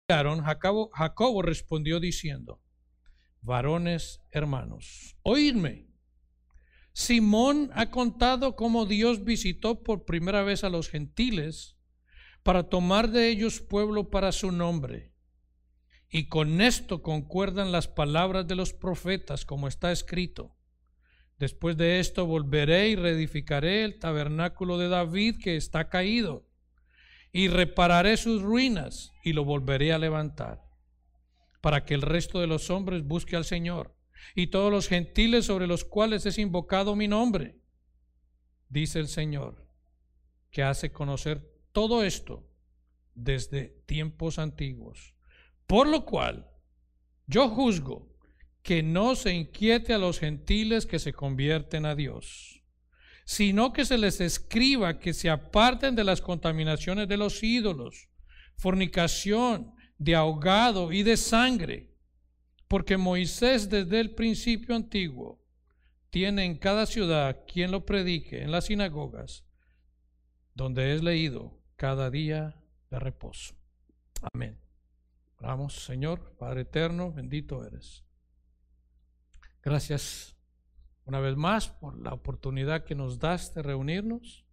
Jacobo respondió diciendo: varones hermanos, oídme. Simón ha contado cómo Dios visitó por primera vez a los gentiles para tomar de ellos pueblo para su nombre. Y con esto concuerdan las palabras de los profetas, como está escrito: después de esto volveré y reedificaré el tabernáculo de David que está caído, y repararé sus ruinas y lo volveré a levantar, para que el resto de los hombres busque al Señor, y todos los gentiles sobre los cuales es invocado mi nombre. Dice el Señor, que hace conocer todo esto desde tiempos antiguos. Por lo cual, yo juzgo que no se inquiete a los gentiles que se convierten a Dios, sino que se les escriba que se aparten de las contaminaciones de los ídolos, fornicación, de ahogado y de sangre, porque Moisés desde el principio antiguo tiene en cada ciudad quien lo predique en las sinagogas, donde es leído cada día de reposo. Amén. Oramos. Señor, Padre eterno, bendito eres. Gracias una vez más por la oportunidad que nos das de reunirnos.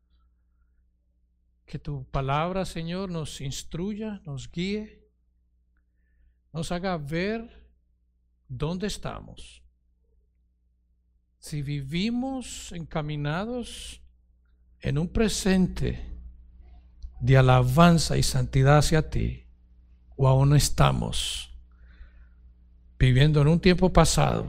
Que tu palabra, Señor, nos instruya, nos guíe, nos haga ver dónde estamos. Si vivimos encaminados en un presente de alabanza y santidad hacia ti, o aún estamos viviendo en un tiempo pasado,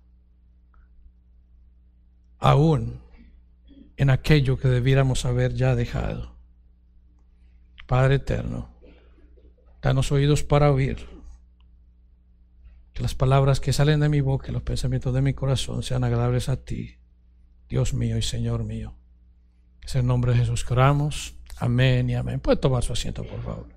aún en aquello que debiéramos haber ya dejado. Padre eterno, danos oídos para oír, que las palabras que salen de mi boca y los pensamientos de mi corazón sean agradables a ti, Dios mío y Señor mío. Es en el nombre de Jesús que oramos. Amén y amén. Puede tomar su asiento, por favor.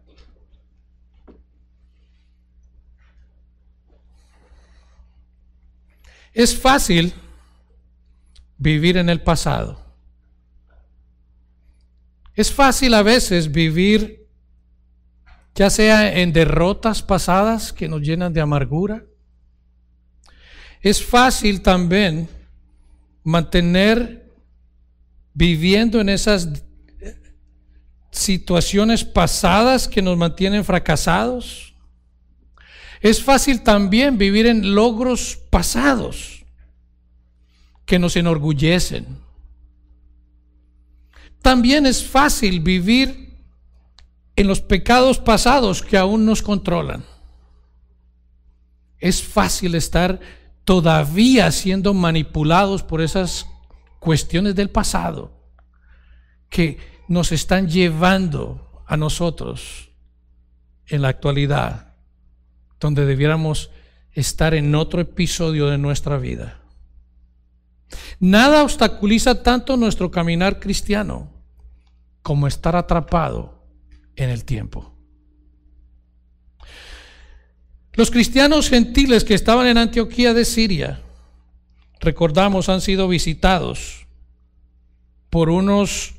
Es fácil vivir en el pasado. Es fácil a veces vivir, ya sea en derrotas pasadas que nos llenan de amargura. Es fácil también mantener viviendo en esas situaciones pasadas que nos mantienen fracasados. Es fácil también vivir en logros pasados que nos enorgullecen. También es fácil vivir en los pecados pasados que aún nos controlan. Es fácil estar todavía siendo manipulados por esas cuestiones del pasado que nos están llevando a nosotros en la actualidad, donde debiéramos estar en otro episodio de nuestra vida. Nada obstaculiza tanto nuestro caminar cristiano como estar atrapado en el tiempo. Los cristianos gentiles que estaban en Antioquía de Siria, recordamos, han sido visitados por unos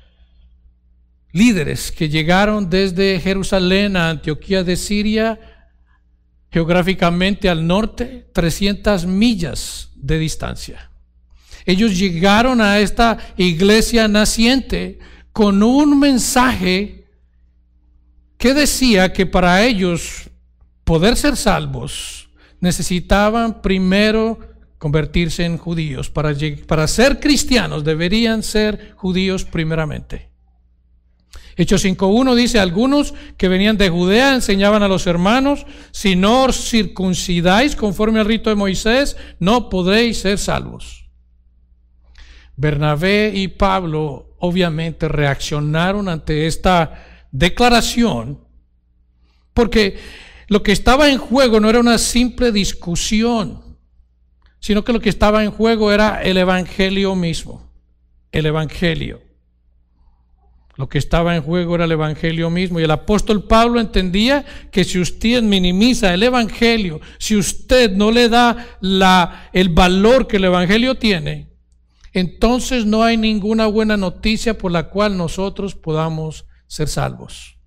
líderes que llegaron desde Jerusalén a Antioquía de Siria, geográficamente al norte, 300 millas de distancia. Ellos llegaron a esta iglesia naciente con un mensaje que decía que para ellos poder ser salvos necesitaban primero convertirse en judíos. Para ser cristianos deberían ser judíos primeramente. Hechos 5:1 dice: algunos que venían de Judea enseñaban a los hermanos: si no os circuncidáis conforme al rito de Moisés, no podréis ser salvos. Bernabé y Pablo obviamente reaccionaron ante esta declaración, porque lo que estaba en juego no era una simple discusión, sino que lo que estaba en juego era el evangelio mismo. El evangelio. Lo que estaba en juego era el evangelio mismo. Y el apóstol Pablo entendía que si usted minimiza el evangelio, si usted no le da el valor que el evangelio tiene, entonces no hay ninguna buena noticia por la cual nosotros podamos ser salvos.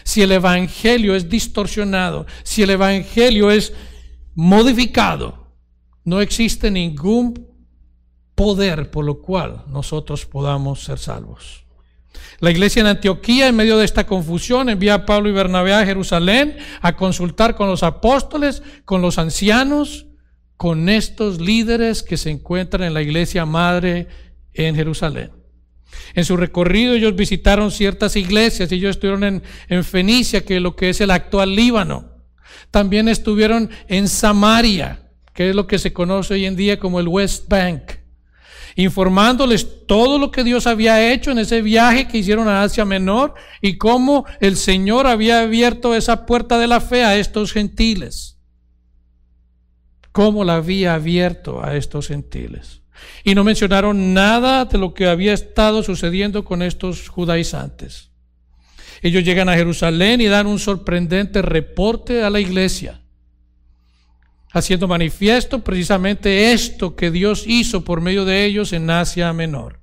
si el evangelio es distorsionado, si el evangelio es modificado, no existe ningún poder por lo cual nosotros podamos ser salvos. La iglesia en Antioquía, en medio de esta confusión, envía a Pablo y Bernabé a Jerusalén a consultar con los apóstoles, con los ancianos, con estos líderes que se encuentran en la iglesia madre en Jerusalén. En su recorrido ellos visitaron ciertas iglesias. Ellos estuvieron en Fenicia, que es lo que es el actual Líbano. También estuvieron en Samaria, que es lo que se conoce hoy en día como el West Bank, informándoles todo lo que Dios había hecho en ese viaje que hicieron a Asia Menor y cómo el Señor había abierto esa puerta de la fe a estos gentiles. Cómo la había abierto a estos gentiles. Y no mencionaron nada de lo que había estado sucediendo con estos judaizantes. Ellos llegan a Jerusalén y dan un sorprendente reporte a la iglesia, haciendo manifiesto precisamente esto que Dios hizo por medio de ellos en Asia Menor,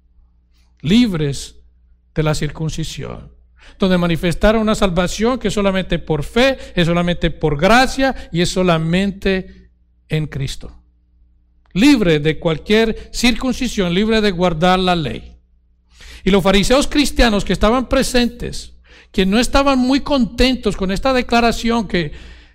libres de la circuncisión, donde manifestaron una salvación que es solamente por fe, es solamente por gracia y es solamente en Cristo. Libre de cualquier circuncisión, libre de guardar la ley. Y los fariseos cristianos que estaban presentes, que no estaban muy contentos con esta declaración que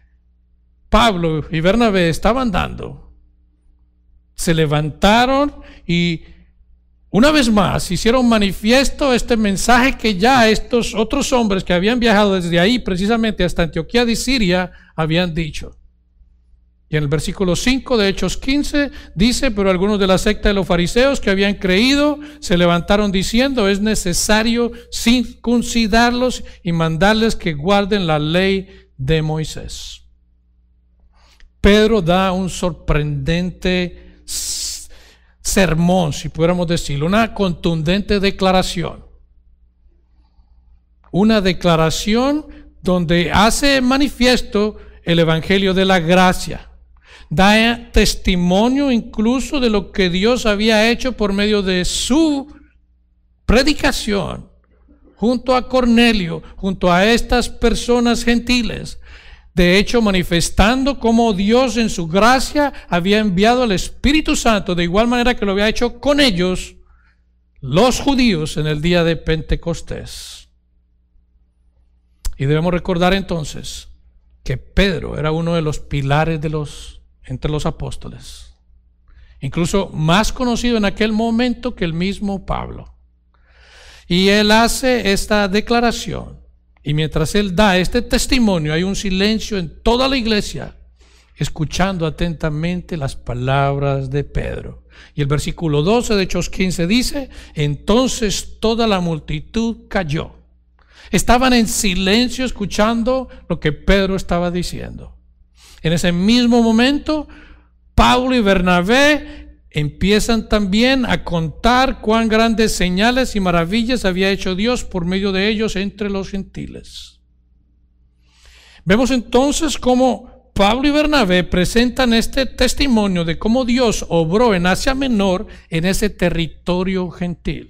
Pablo y Bernabé estaban dando, se levantaron y una vez más hicieron manifiesto este mensaje que ya estos otros hombres que habían viajado desde ahí precisamente hasta Antioquía de Siria habían dicho. Y en el versículo 5 de Hechos 15 dice: pero algunos de la secta de los fariseos que habían creído se levantaron diciendo: es necesario circuncidarlos y mandarles que guarden la ley de Moisés. Pedro da un sorprendente sermón, si pudiéramos decirlo, una contundente declaración. Una declaración donde hace manifiesto el evangelio de la gracia. Da testimonio incluso de lo que Dios había hecho por medio de su predicación junto a Cornelio, junto a estas personas gentiles. De hecho, manifestando cómo Dios en su gracia había enviado al Espíritu Santo de igual manera que lo había hecho con ellos, los judíos, en el día de Pentecostés. Y debemos recordar entonces que Pedro era uno de los pilares entre los apóstoles, incluso más conocido en aquel momento que el mismo Pablo. Y él hace esta declaración, y mientras él da este testimonio, hay un silencio en toda la iglesia, escuchando atentamente las palabras de Pedro. Y el versículo 12 de Hechos 15 dice: entonces toda la multitud cayó. Estaban en silencio escuchando lo que Pedro estaba diciendo. En ese mismo momento, Pablo y Bernabé empiezan también a contar cuán grandes señales y maravillas había hecho Dios por medio de ellos entre los gentiles. Vemos entonces cómo Pablo y Bernabé presentan este testimonio de cómo Dios obró en Asia Menor, en ese territorio gentil.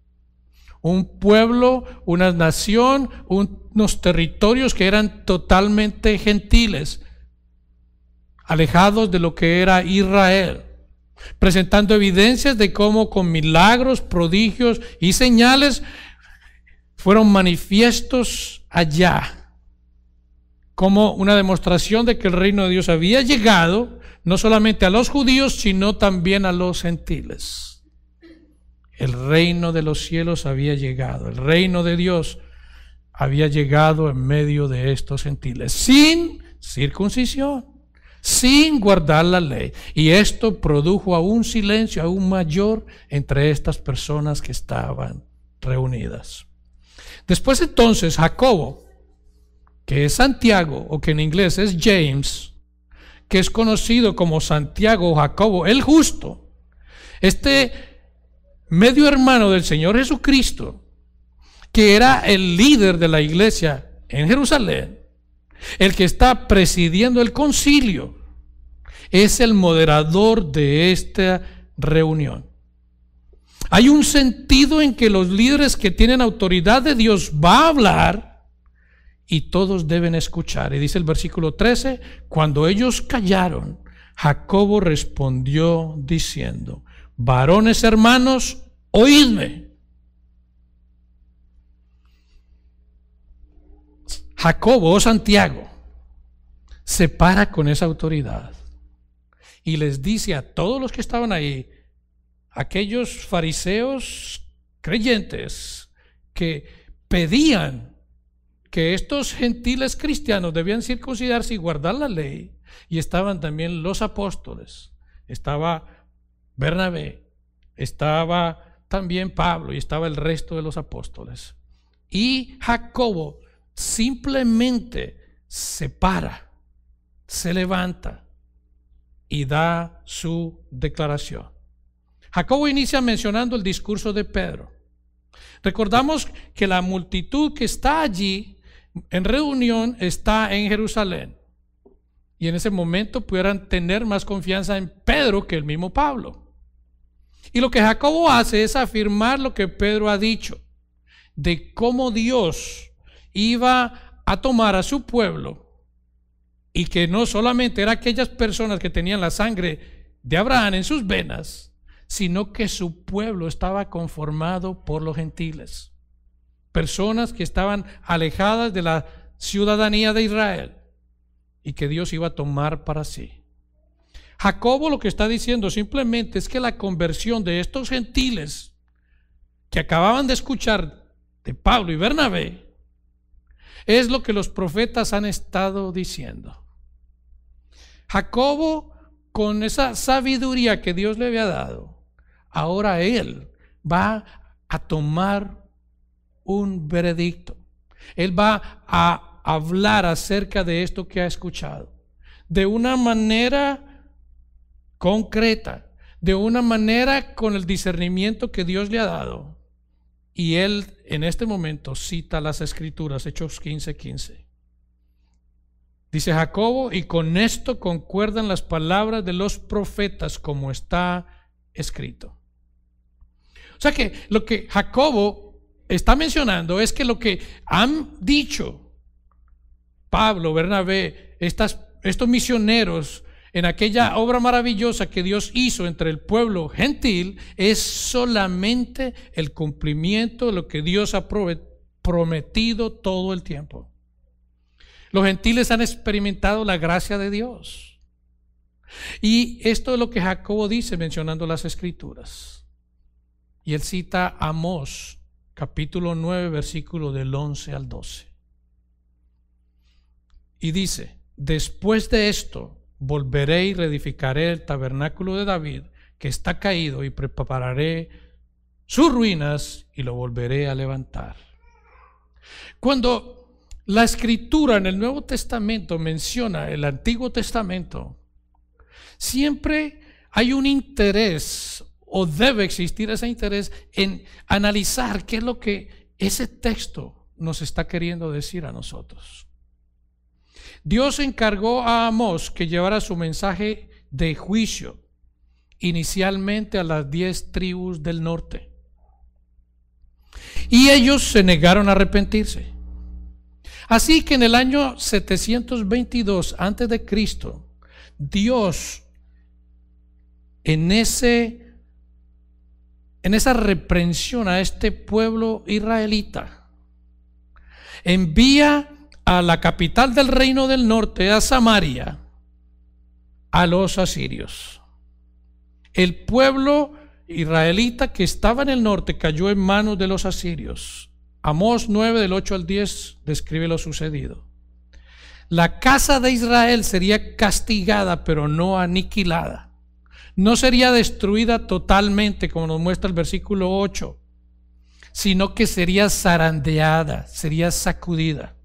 Un pueblo, una nación, unos territorios que eran totalmente gentiles, alejados de lo que era Israel, presentando evidencias de cómo con milagros, prodigios y señales fueron manifiestos allá, como una demostración de que el reino de Dios había llegado no solamente a los judíos, sino también a los gentiles. El reino de los cielos había llegado, el reino de Dios había llegado en medio de estos gentiles, sin circuncisión, sin guardar la ley. Y esto produjo un silencio aún mayor entre estas personas que estaban reunidas. Después entonces Jacobo, que es Santiago, o que en inglés es James, que es conocido como Santiago o Jacobo el justo, este medio hermano del Señor Jesucristo, que era el líder de la iglesia en Jerusalén, el que está presidiendo el concilio, es el moderador de esta reunión. Hay un sentido en que los líderes que tienen autoridad de Dios va a hablar, y todos deben escuchar. Y dice el versículo 13, cuando ellos callaron, Jacobo respondió diciendo: varones hermanos, oídme. Jacobo o Santiago se para con esa autoridad y les dice a todos los que estaban ahí, aquellos fariseos creyentes que pedían que estos gentiles cristianos debían circuncidarse y guardar la ley, y estaban también los apóstoles, estaba Bernabé, estaba también Pablo y estaba el resto de los apóstoles. Y Jacobo simplemente se para, se levanta y da su declaración. Jacobo inicia mencionando el discurso de Pedro. Recordamos que la multitud que está allí en reunión está en Jerusalén, y en ese momento pudieran tener más confianza en Pedro que el mismo Pablo. Y lo que Jacobo hace es afirmar lo que Pedro ha dicho, de cómo Dios iba a tomar a su pueblo, y que no solamente eran aquellas personas que tenían la sangre de Abraham en sus venas, sino que su pueblo estaba conformado por los gentiles, personas que estaban alejadas de la ciudadanía de Israel y que Dios iba a tomar para sí. Jacobo lo que está diciendo simplemente es que la conversión de estos gentiles que acababan de escuchar de Pablo y Bernabé es lo que los profetas han estado diciendo. Jacobo, con esa sabiduría que Dios le había dado, ahora él va a tomar un veredicto. Él va a hablar acerca de esto que ha escuchado de una manera concreta, de una manera con el discernimiento que Dios le ha dado. Y él en este momento cita las escrituras, Hechos 15:15. Dice Jacobo: y con esto concuerdan las palabras de los profetas como está escrito. O sea que lo que Jacobo está mencionando es que lo que han dicho Pablo, Bernabé, estos misioneros en aquella obra maravillosa que Dios hizo entre el pueblo gentil, es solamente el cumplimiento de lo que Dios ha prometido todo el tiempo. Los gentiles han experimentado la gracia de Dios. Y esto es lo que Jacobo dice mencionando las escrituras. Y él cita Amós, capítulo 9, versículo del 11 al 12. Y dice: después de esto volveré y reedificaré el tabernáculo de David, que está caído, y prepararé sus ruinas y lo volveré a levantar. Cuando la escritura en el Nuevo Testamento menciona el Antiguo Testamento, siempre hay un interés, o debe existir ese interés, en analizar qué es lo que ese texto nos está queriendo decir a nosotros. Dios encargó a Amós que llevara su mensaje de juicio inicialmente a las 10 tribus del norte, y ellos se negaron a arrepentirse. Así que en el año 722 antes de Cristo, Dios en esa reprensión a este pueblo israelita envía a la capital del reino del norte, a Samaria, a los asirios. El pueblo israelita que estaba en el norte cayó en manos de los asirios. Amós 9 del 8 al 10 describe lo sucedido. La casa de Israel sería castigada, pero no aniquilada. No sería destruida totalmente, como nos muestra el versículo 8, sino que sería zarandeada, sería sacudida.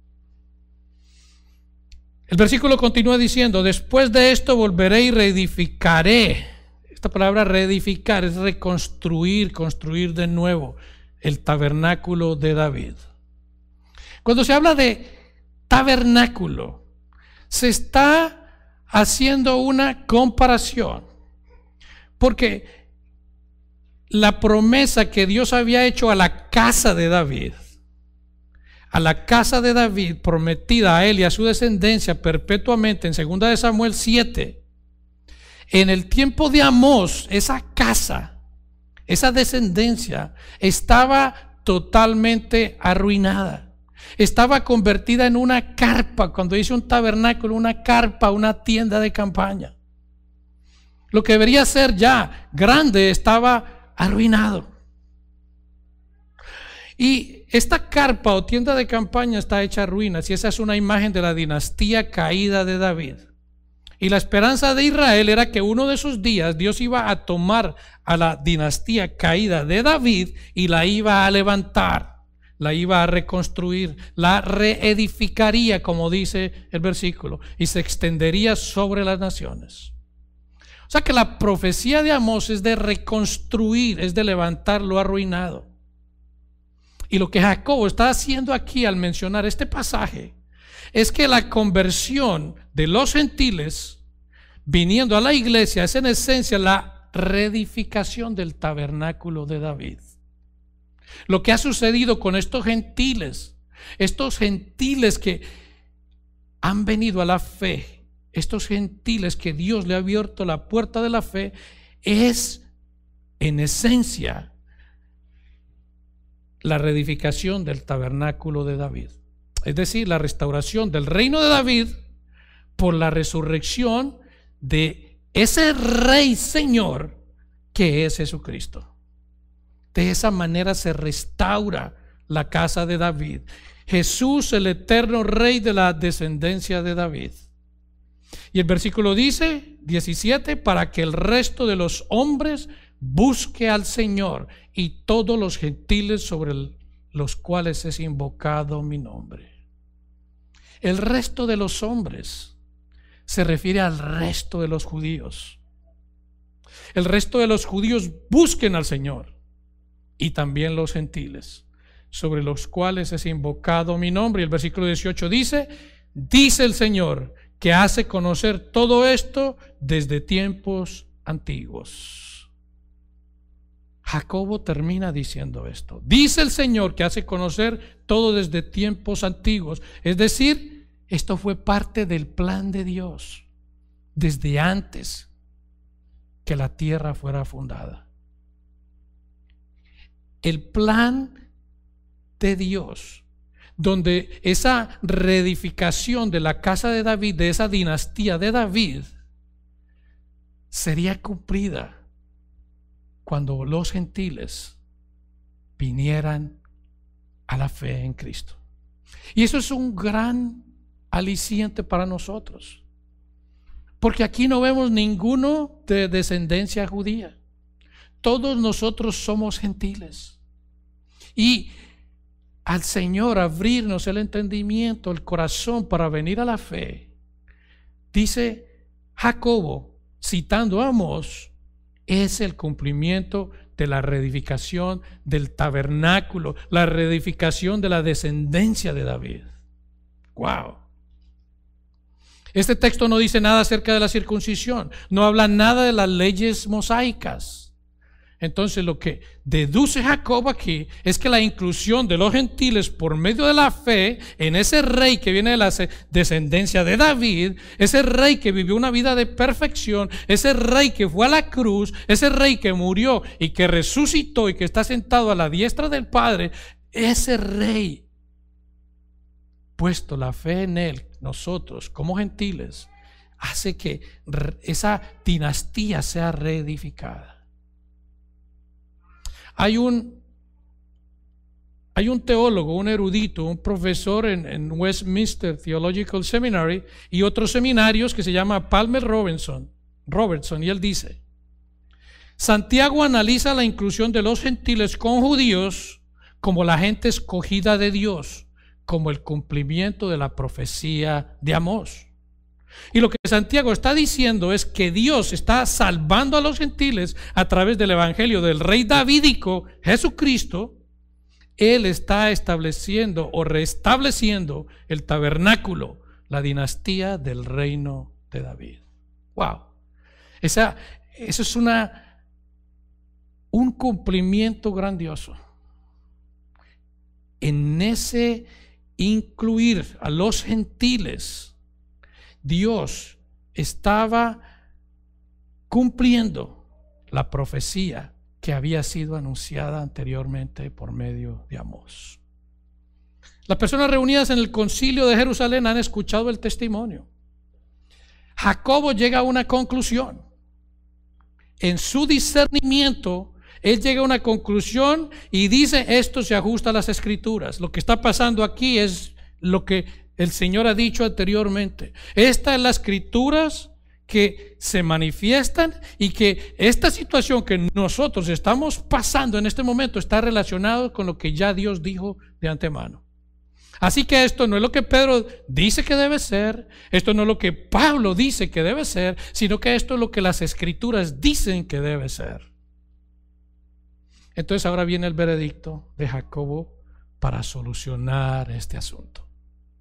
El versículo continúa diciendo: después de esto volveré y reedificaré. Esta palabra reedificar es reconstruir, construir de nuevo el tabernáculo de David. Cuando se habla de tabernáculo, se está haciendo una comparación, porque la promesa que Dios había hecho a la casa de David a la casa de David, prometida a él y a su descendencia perpetuamente, en 2 de Samuel 7, en el tiempo de Amós, esa casa, esa descendencia, estaba totalmente arruinada. Estaba convertida en una carpa. Cuando dice un tabernáculo, una carpa, una tienda de campaña. Lo que debería ser ya grande estaba arruinado. Y esta carpa o tienda de campaña está hecha a ruinas, y esa es una imagen de la dinastía caída de David. Y la esperanza de Israel era que uno de esos días Dios iba a tomar a la dinastía caída de David y la iba a levantar, la iba a reconstruir, la reedificaría, como dice el versículo, y se extendería sobre las naciones. O sea que la profecía de Amós es de reconstruir, es de levantar lo arruinado. Y lo que Jacobo está haciendo aquí al mencionar este pasaje es que la conversión de los gentiles viniendo a la iglesia es en esencia la reedificación del tabernáculo de David. Lo que ha sucedido con estos gentiles que han venido a la fe, estos gentiles que Dios le ha abierto la puerta de la fe, es en esencia la reedificación del tabernáculo de David. Es decir, la restauración del reino de David por la resurrección de ese Rey Señor que es Jesucristo. De esa manera se restaura la casa de David. Jesús, el eterno Rey de la descendencia de David. Y el versículo dice, 17, para que el resto de los hombres busque al Señor y todos los gentiles sobre los cuales es invocado mi nombre. El resto de los hombres se refiere al resto de los judíos. El resto de los judíos busquen al Señor y también los gentiles sobre los cuales es invocado mi nombre. Y el versículo 18 dice el Señor que hace conocer todo esto desde tiempos antiguos. Jacobo termina diciendo esto. Dice el Señor que hace conocer todo desde tiempos antiguos. Es decir, esto fue parte del plan de Dios desde antes que la tierra fuera fundada. El plan de Dios, donde esa reedificación de la casa de David, de esa dinastía de David, sería cumplida cuando los gentiles vinieran a la fe en Cristo. Y eso es un gran aliciente para nosotros, porque aquí no vemos ninguno de descendencia judía. Todos nosotros somos gentiles. Y al Señor abrirnos el entendimiento, el corazón para venir a la fe, dice Jacobo, citando a Amós, es el cumplimiento de la reedificación del tabernáculo, la reedificación de la descendencia de David. ¡Wow! Este texto no dice nada acerca de la circuncisión, no habla nada de las leyes mosaicas. Entonces lo que deduce Jacob aquí es que la inclusión de los gentiles por medio de la fe en ese rey que viene de la descendencia de David, ese rey que vivió una vida de perfección, ese rey que fue a la cruz, ese rey que murió y que resucitó y que está sentado a la diestra del Padre, ese rey, puesto la fe en él, nosotros como gentiles, hace que esa dinastía sea reedificada. Hay un teólogo, un erudito, un profesor en Westminster Theological Seminary y otros seminarios que se llama Palmer Robertson, y él dice: Santiago analiza la inclusión de los gentiles con judíos como la gente escogida de Dios, como el cumplimiento de la profecía de Amós. Y lo que Santiago está diciendo es que Dios está salvando a los gentiles a través del evangelio del rey davídico Jesucristo. Él está estableciendo o restableciendo el tabernáculo, la dinastía del reino de David. Wow. Eso es un cumplimiento grandioso. En ese incluir a los gentiles, Dios estaba cumpliendo la profecía que había sido anunciada anteriormente por medio de Amós. Las personas reunidas en el concilio de Jerusalén han escuchado el testimonio. Jacobo llega a una conclusión. En su discernimiento, él llega a una conclusión y dice: esto se ajusta a las Escrituras. Lo que está pasando aquí es lo que el Señor ha dicho anteriormente. Estas son las Escrituras que se manifiestan, y que esta situación que nosotros estamos pasando en este momento está relacionado con lo que ya Dios dijo de antemano. Así que esto no es lo que Pedro dice que debe ser, esto no es lo que Pablo dice que debe ser, sino que esto es lo que las Escrituras dicen que debe ser. Entonces ahora viene el veredicto de Jacobo para solucionar este asunto.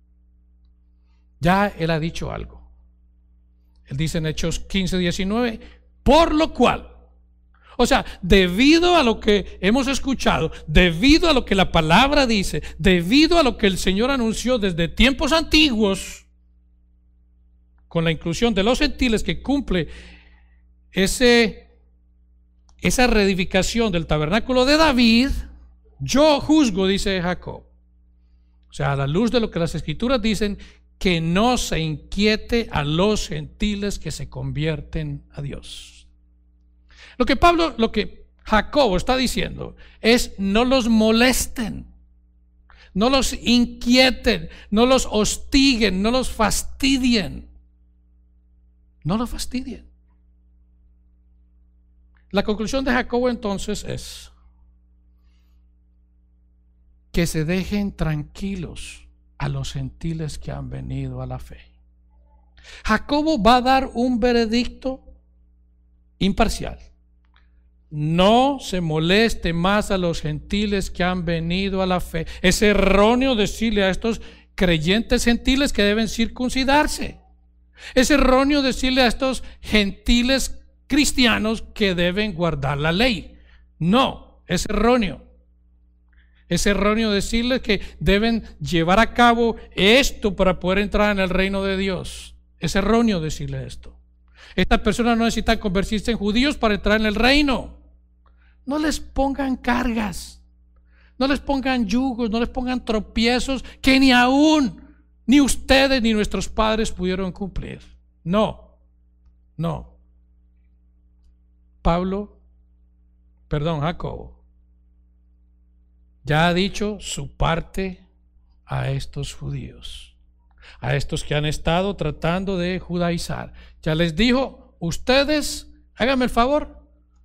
Ya él ha dicho algo. Él dice en Hechos 15:19, por lo cual, o sea, debido a lo que hemos escuchado, debido a lo que la palabra dice, debido a lo que el Señor anunció desde tiempos antiguos, con la inclusión de los gentiles que cumple esa reedificación del tabernáculo de David, yo juzgo, dice Jacob. O sea, a la luz de lo que las Escrituras dicen, que no se inquiete a los gentiles que se convierten a Dios. Lo que Jacobo está diciendo es: no los molesten, no los inquieten, no los hostiguen, no los fastidien. No los fastidien. La conclusión de Jacobo entonces es que se dejen tranquilos a los gentiles que han venido a la fe. Jacobo va a dar un veredicto imparcial. No se moleste más a los gentiles que han venido a la fe. Es erróneo decirle a estos creyentes gentiles que deben circuncidarse. Es erróneo decirle a estos gentiles cristianos que deben guardar la ley. No, es erróneo. Es erróneo decirles que deben llevar a cabo esto para poder entrar en el reino de Dios. Es erróneo decirle esto. Estas personas no necesitan convertirse en judíos para entrar en el reino. No les pongan cargas, no les pongan yugos, no les pongan tropiezos que ni ustedes ni nuestros padres pudieron cumplir. No. Jacobo ya ha dicho su parte a estos judíos, a estos que han estado tratando de judaizar. Ya les dijo: ustedes, háganme el favor,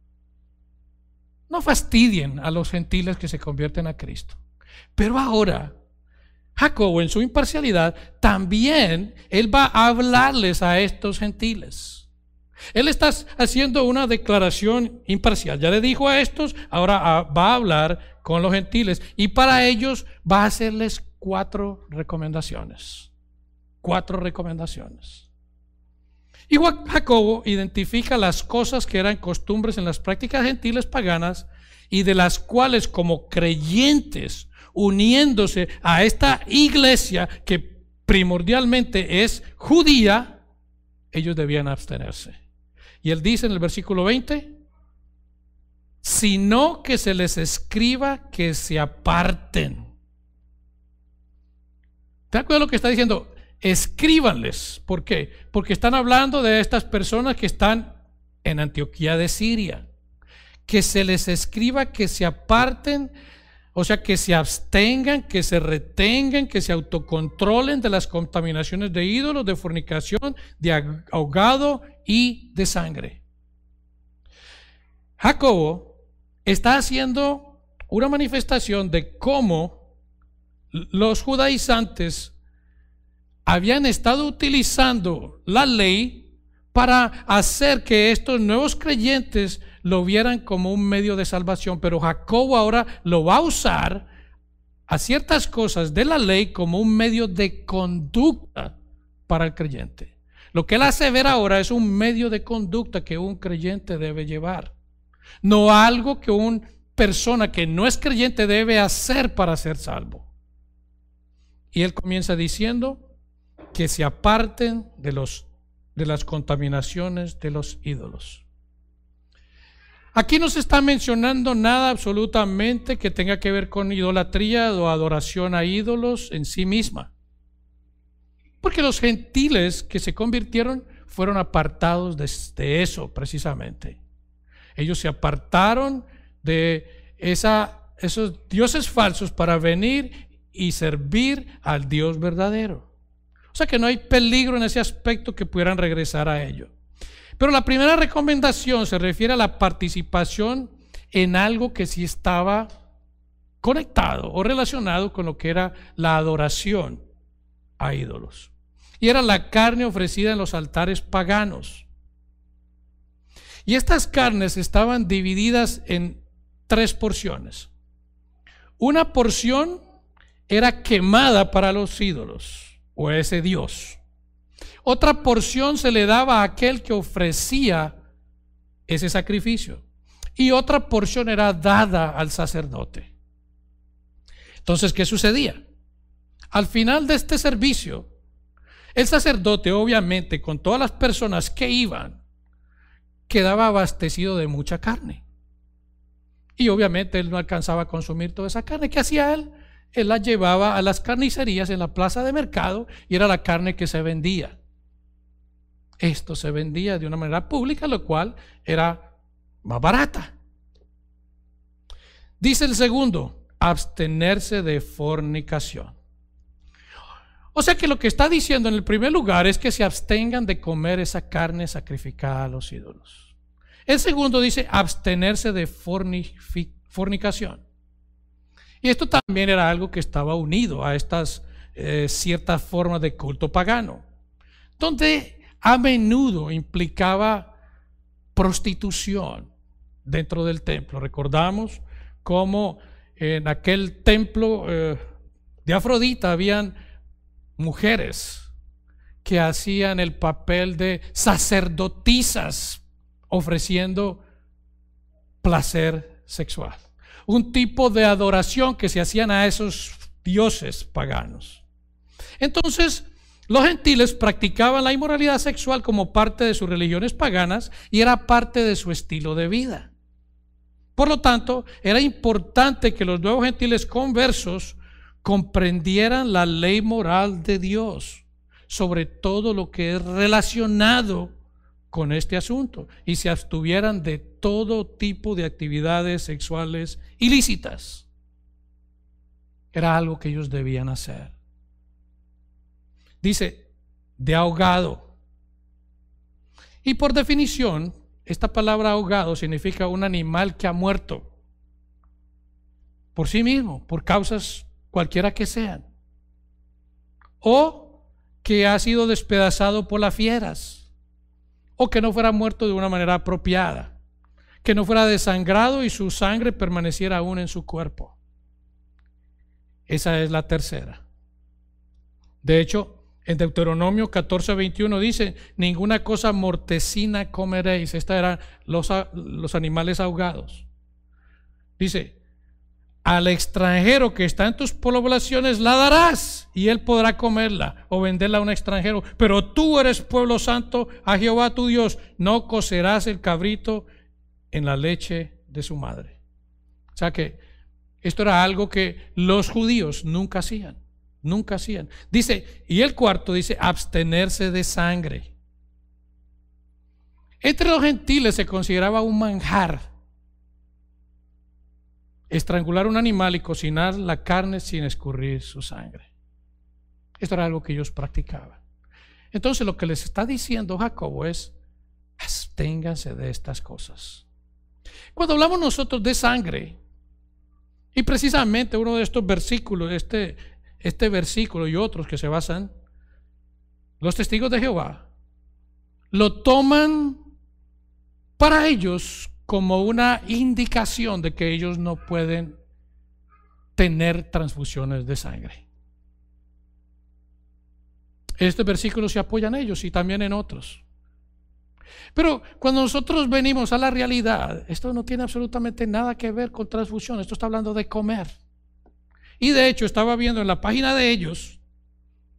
no fastidien a los gentiles que se convierten a Cristo. Pero ahora, Jacobo, en su imparcialidad, también él va a hablarles a estos gentiles. Él está haciendo una declaración imparcial. Ya le dijo a estos, ahora va a hablar con los gentiles, y para ellos va a hacerles 4 recomendaciones. 4 recomendaciones. Y Jacobo identifica las cosas que eran costumbres en las prácticas gentiles paganas, y de las cuales, como creyentes uniéndose a esta iglesia que primordialmente es judía, ellos debían abstenerse. Y él dice en el versículo 20: sino que se les escriba que se aparten. ¿Te das cuenta de lo que está diciendo? Escríbanles. ¿Por qué? Porque están hablando de estas personas que están en Antioquía de Siria. Que se les escriba que se aparten, o sea, que se abstengan, que se retengan, que se autocontrolen de las contaminaciones de ídolos, de fornicación, de ahogado y de sangre. Jacobo está haciendo una manifestación de cómo los judaizantes habían estado utilizando la ley para hacer que estos nuevos creyentes lo vieran como un medio de salvación. Pero Jacobo ahora lo va a usar a ciertas cosas de la ley como un medio de conducta para el creyente. Lo que él hace ver ahora es un medio de conducta que un creyente debe llevar, no algo que una persona que no es creyente debe hacer para ser salvo. Y él comienza diciendo que se aparten de las contaminaciones de los ídolos. Aquí no se está mencionando nada absolutamente que tenga que ver con idolatría o adoración a ídolos en sí misma. Porque los gentiles que se convirtieron fueron apartados de eso precisamente. Ellos se apartaron de esos dioses falsos para venir y servir al Dios verdadero. O sea que no hay peligro en ese aspecto que pudieran regresar a ello. Pero la primera recomendación se refiere a la participación en algo que sí estaba conectado o relacionado con lo que era la adoración a ídolos. Y era la carne ofrecida en los altares paganos. Y estas carnes estaban divididas en 3 porciones. Una porción era quemada para los ídolos o ese dios. Otra porción se le daba a aquel que ofrecía ese sacrificio. Y otra porción era dada al sacerdote. Entonces, ¿qué sucedía? Al final de este servicio, el sacerdote, obviamente, con todas las personas que iban, quedaba abastecido de mucha carne. Y obviamente él no alcanzaba a consumir toda esa carne. ¿Qué hacía él? Él la llevaba a las carnicerías en la plaza de mercado y era la carne que se vendía. Esto se vendía de una manera pública, lo cual era más barata. Dice el segundo, abstenerse de fornicación. O sea que lo que está diciendo en el primer lugar es que se abstengan de comer esa carne sacrificada a los ídolos. El segundo dice abstenerse de fornicación. Y esto también era algo que estaba unido a estas ciertas formas de culto pagano, donde a menudo implicaba prostitución dentro del templo. Recordamos cómo en aquel templo de Afrodita habían mujeres que hacían el papel de sacerdotisas ofreciendo placer sexual. Un tipo de adoración que se hacían a esos dioses paganos. Entonces, los gentiles practicaban la inmoralidad sexual como parte de sus religiones paganas y era parte de su estilo de vida. Por lo tanto, era importante que los nuevos gentiles conversos comprendieran la ley moral de Dios sobre todo lo que es relacionado con este asunto y se abstuvieran de todo tipo de actividades sexuales ilícitas. Era algo que ellos debían hacer. Dice, de ahogado. Y por definición, esta palabra ahogado significa un animal que ha muerto por sí mismo, por causas cualquiera que sean, o que ha sido despedazado por las fieras, o que no fuera muerto de una manera apropiada, que no fuera desangrado y su sangre permaneciera aún en su cuerpo. Esa es la tercera. De hecho, en Deuteronomio 14:21 dice, ninguna cosa mortecina comeréis. Estos eran los animales ahogados. Dice, al extranjero que está en tus poblaciones la darás y él podrá comerla o venderla a un extranjero, pero tú eres pueblo santo a Jehová tu Dios, no cocerás el cabrito en la leche de su madre. O sea que esto era algo que los judíos nunca hacían. Nunca hacían. Dice, y el cuarto dice, abstenerse de sangre. Entre los gentiles se consideraba un manjar estrangular un animal y cocinar la carne sin escurrir su sangre. Esto era algo que ellos practicaban. Entonces lo que les está diciendo Jacobo es, absténganse de estas cosas. Cuando hablamos nosotros de sangre, y precisamente uno de estos versículos, este versículo y otros que se basan, los testigos de Jehová, lo toman para ellos como una indicación de que ellos no pueden tener transfusiones de sangre. Este versículo se apoya en ellos y también en otros. Pero cuando nosotros venimos a la realidad, esto no tiene absolutamente nada que ver con transfusión. Esto está hablando de comer. Y de hecho estaba viendo en la página de ellos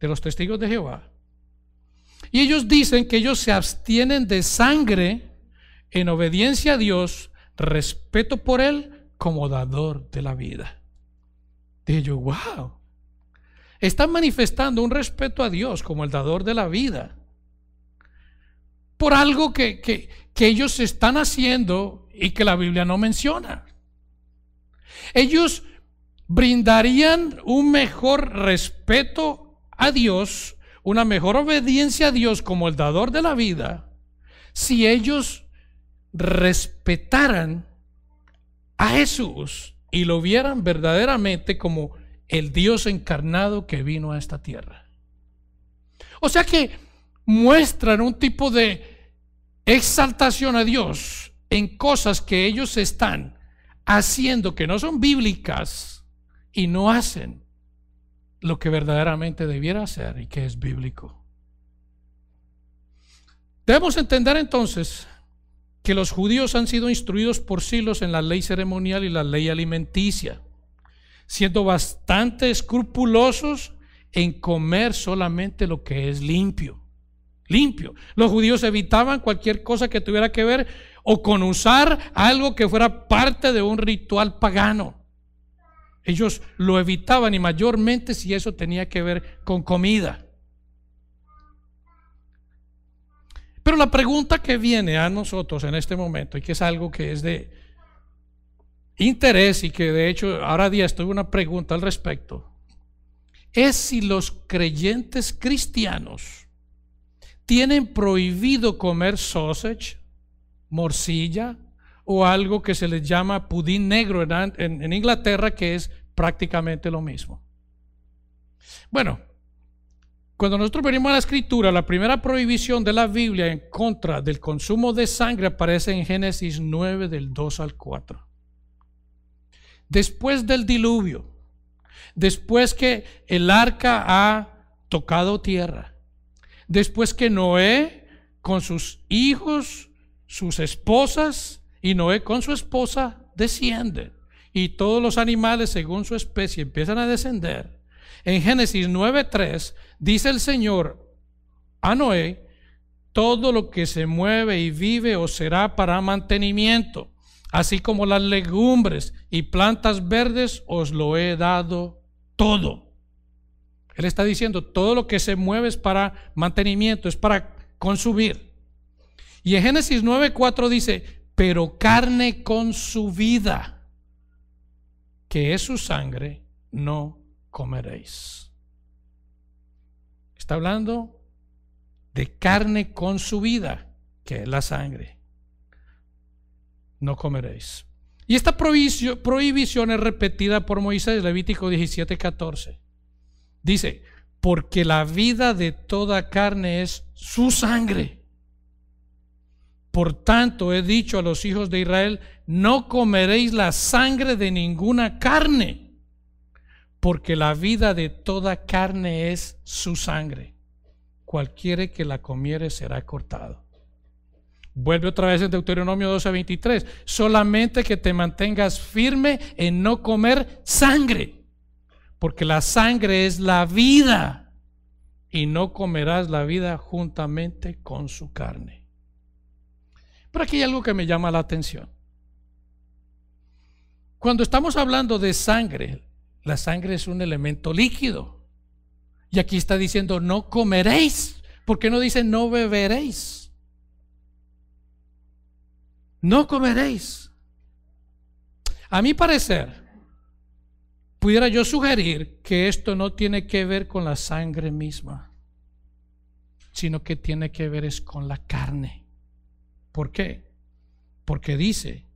de los testigos de Jehová. Y ellos dicen que ellos se abstienen de sangre en obediencia a Dios, respeto por Él como dador de la vida. Dije yo, wow, están manifestando un respeto a Dios como el dador de la vida por algo que ellos están haciendo y que la Biblia no menciona. Ellos brindarían un mejor respeto a Dios, una mejor obediencia a Dios como el dador de la vida, si ellos respetaran a Jesús y lo vieran verdaderamente como el Dios encarnado que vino a esta tierra. O sea que muestran un tipo de exaltación a Dios en cosas que ellos están haciendo que no son bíblicas y no hacen lo que verdaderamente debiera hacer y que es bíblico. Debemos entender entonces que los judíos han sido instruidos por siglos en la ley ceremonial y la ley alimenticia, siendo bastante escrupulosos en comer solamente lo que es limpio. Los judíos evitaban cualquier cosa que tuviera que ver o con usar algo que fuera parte de un ritual pagano. Ellos lo evitaban, y mayormente si eso tenía que ver con comida. Pero la pregunta que viene a nosotros en este momento, y que es algo que es de interés y que de hecho ahora día estoy una pregunta al respecto, es si los creyentes cristianos tienen prohibido comer sausage, morcilla o algo que se les llama pudín negro en Inglaterra, que es prácticamente lo mismo. Bueno, cuando nosotros venimos a la escritura, la primera prohibición de la Biblia en contra del consumo de sangre aparece en Génesis 9 del 2 al 4. Después del diluvio, después que el arca ha tocado tierra, después que Noé con sus hijos, sus esposas, y Noé con su esposa desciende, y todos los animales según su especie empiezan a descender. En Génesis 9:3 dice el Señor a Noé: todo lo que se mueve y vive os será para mantenimiento, así como las legumbres y plantas verdes os lo he dado todo. Él está diciendo todo lo que se mueve es para mantenimiento, es para consumir. Y en Génesis 9:4 dice: pero carne con su vida, que es su sangre, no comeréis. Está hablando de carne con su vida, que es la sangre. No comeréis. Y esta prohibición es repetida por Moisés, Levítico 17:14. Dice: porque la vida de toda carne es su sangre. Por tanto he dicho a los hijos de Israel: no comeréis la sangre de ninguna carne, porque la vida de toda carne es su sangre. Cualquiera que la comiere será cortado. Vuelve otra vez en Deuteronomio 12:23. Solamente que te mantengas firme en no comer sangre, porque la sangre es la vida, y no comerás la vida juntamente con su carne. Pero aquí hay algo que me llama la atención. Cuando estamos hablando de sangre, la sangre es un elemento líquido. Y aquí está diciendo no comeréis. ¿Por qué no dice no beberéis? No comeréis. A mi parecer, pudiera yo sugerir que esto no tiene que ver con la sangre misma, sino que tiene que ver es con la carne. ¿Por qué? Porque dice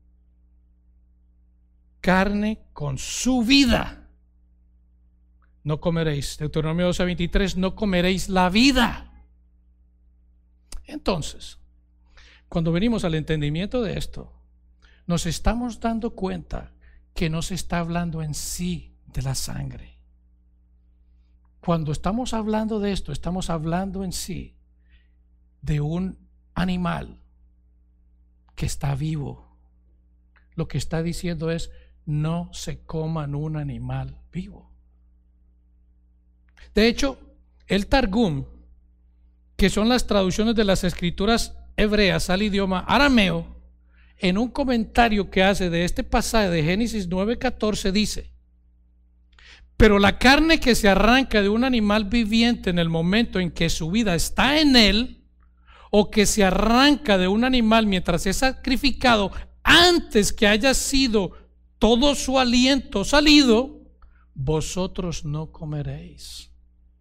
carne con su vida no comeréis. Deuteronomio 12:23, no comeréis la vida. Entonces, cuando venimos al entendimiento de esto, nos estamos dando cuenta que no se está hablando en sí de la sangre. Cuando estamos hablando de esto, estamos hablando en sí de un animal que está vivo. Lo que está diciendo es: no se coman un animal vivo. De hecho, El Targum, que son las traducciones de las escrituras hebreas al idioma arameo, en un comentario que hace de este pasaje de Génesis 9:14 dice: pero la carne que se arranca de un animal viviente en el momento en que su vida está en él, o que se arranca de un animal mientras es sacrificado antes que haya sido todo su aliento salido, vosotros no comeréis.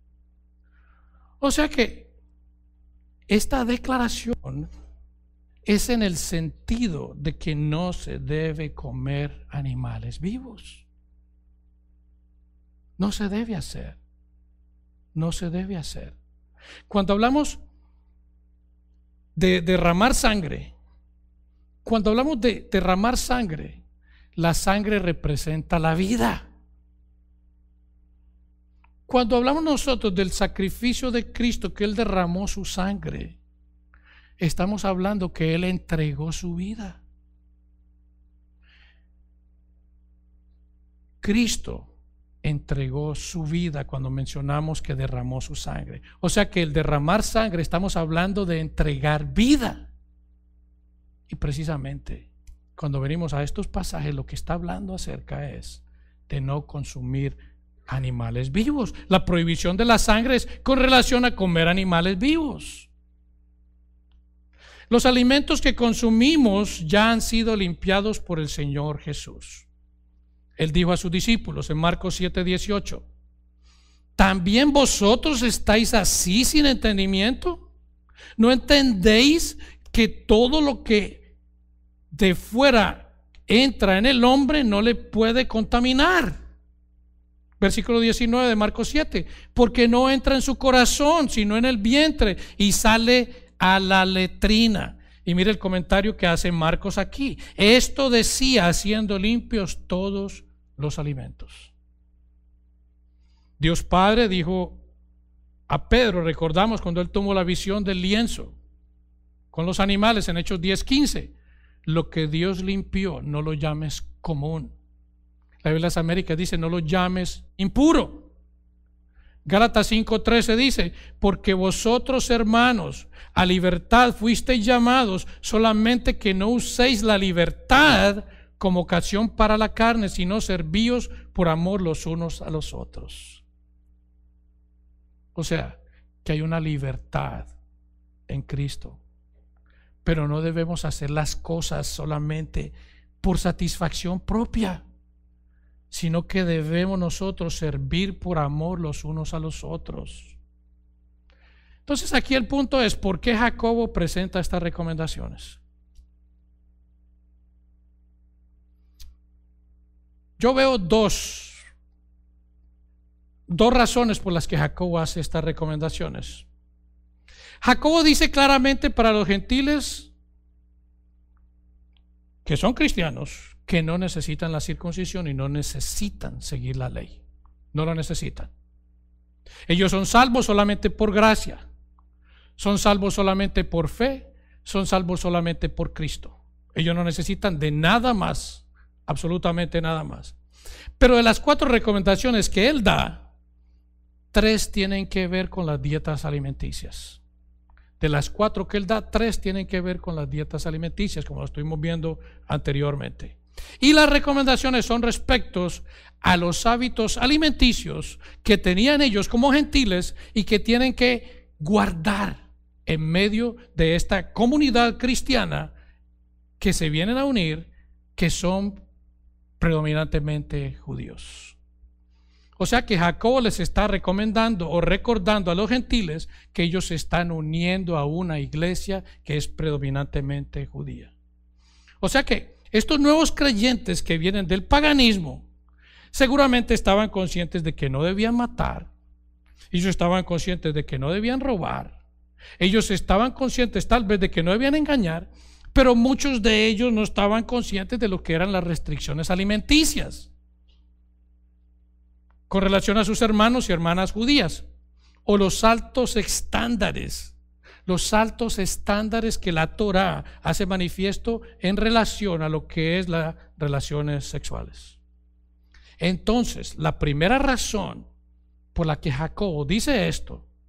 O sea que esta declaración es en el sentido de que no se debe comer animales vivos. No se debe hacer. No se debe hacer. Cuando hablamos de derramar sangre, cuando hablamos de derramar sangre, la sangre representa la vida. Cuando hablamos nosotros del sacrificio de Cristo, que Él derramó su sangre, estamos hablando que Él entregó su vida. Cristo entregó su vida cuando mencionamos que derramó su sangre. O sea que el derramar sangre, estamos hablando de entregar vida. Y precisamente cuando venimos a estos pasajes, lo que está hablando acerca es de no consumir animales vivos. La prohibición de la sangre es con relación a comer animales vivos. Los alimentos que consumimos ya han sido limpiados por el Señor Jesús. Él dijo a sus discípulos en Marcos 7:18: ¿también vosotros estáis así sin entendimiento? ¿No entendéis que todo lo que de fuera entra en el hombre no le puede contaminar? Versículo 19 de Marcos 7: porque no entra en su corazón, sino en el vientre y sale a la letrina. Y mire el comentario que hace Marcos aquí: esto decía haciendo limpios todos los alimentos. Dios Padre dijo a Pedro, recordamos cuando él tomó la visión del lienzo con los animales en Hechos 10:15: lo que Dios limpió, no lo llames común. La Biblia de las Américas dice: no lo llames impuro. Gálatas 5:13 dice: porque vosotros, hermanos, a libertad fuisteis llamados, solamente que no uséis la libertad como ocasión para la carne, sino servíos por amor los unos a los otros. O sea, que hay una libertad en Cristo, pero no debemos hacer las cosas solamente por satisfacción propia, sino que debemos nosotros servir por amor los unos a los otros. Entonces aquí el punto es: ¿por qué Jacobo presenta estas recomendaciones? Yo veo dos razones por las que Jacobo hace estas recomendaciones. Jacobo dice claramente para los gentiles que son cristianos que no necesitan la circuncisión y no necesitan seguir la ley. No lo necesitan. Ellos son salvos solamente por gracia. Son salvos solamente por fe. Son salvos solamente por Cristo. Ellos no necesitan de nada más. Absolutamente nada más. Pero de las 4 recomendaciones que él da, 3 tienen que ver con las dietas alimenticias. De las 4 que él da, 3 tienen que ver con las dietas alimenticias, como lo estuvimos viendo anteriormente. Y las recomendaciones son respecto a los hábitos alimenticios que tenían ellos como gentiles y que tienen que guardar en medio de esta comunidad cristiana que se vienen a unir, que son predominantemente judíos. O sea que Jacobo les está recomendando o recordando a los gentiles que ellos se están uniendo a una iglesia que es predominantemente judía. O sea que estos nuevos creyentes que vienen del paganismo seguramente estaban conscientes de que no debían matar, ellos estaban conscientes de que no debían robar, ellos estaban conscientes tal vez de que no debían engañar, pero muchos de ellos no estaban conscientes de lo que eran las restricciones alimenticias con relación a sus hermanos y hermanas judías, o los altos estándares que la Torá hace manifiesto en relación a lo que es las relaciones sexuales. Entonces, la primera razón por la que Jacobo dice esto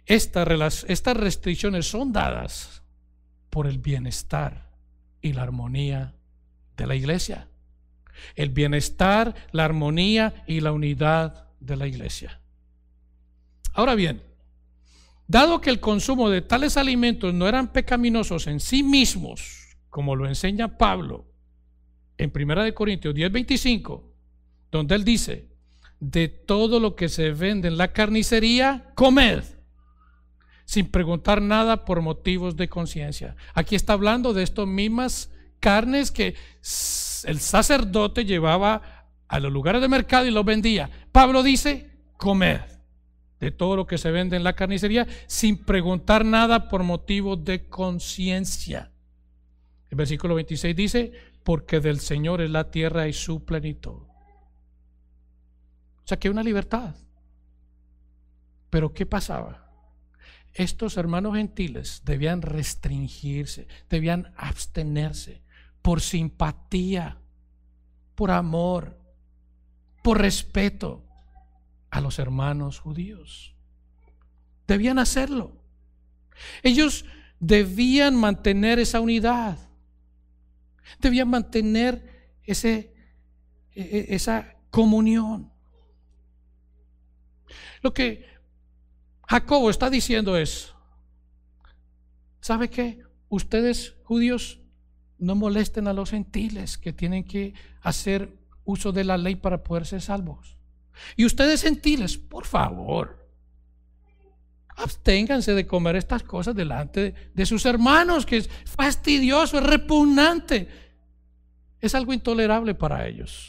estas restricciones son dadas por el bienestar y la armonía de la iglesia. El bienestar, la armonía y la unidad de la iglesia. Ahora bien, dado que el consumo de tales alimentos no eran pecaminosos en sí mismos, como lo enseña Pablo en 1 Corintios 10:25, donde él dice: de todo lo que se vende en la carnicería, comed, sin preguntar nada por motivos de conciencia. Aquí está hablando de estas mismas carnes que el sacerdote llevaba a los lugares de mercado y los vendía. Pablo dice: comed de todo lo que se vende en la carnicería, sin preguntar nada por motivos de conciencia. El versículo 26 dice: porque del Señor es la tierra y su plenitud. O sea que hay una libertad. Pero ¿qué pasaba? Estos hermanos gentiles debían restringirse, debían abstenerse por simpatía, por amor, por respeto a los hermanos judíos. Debían hacerlo. Ellos debían mantener esa unidad, debían mantener esa comunión. Lo que Jacobo está diciendo es: ¿sabe qué? Ustedes judíos no molesten a los gentiles que tienen que hacer uso de la ley para poder ser salvos. Y ustedes gentiles, por favor, absténganse de comer estas cosas delante de sus hermanos, que es fastidioso, es repugnante, es algo intolerable para ellos.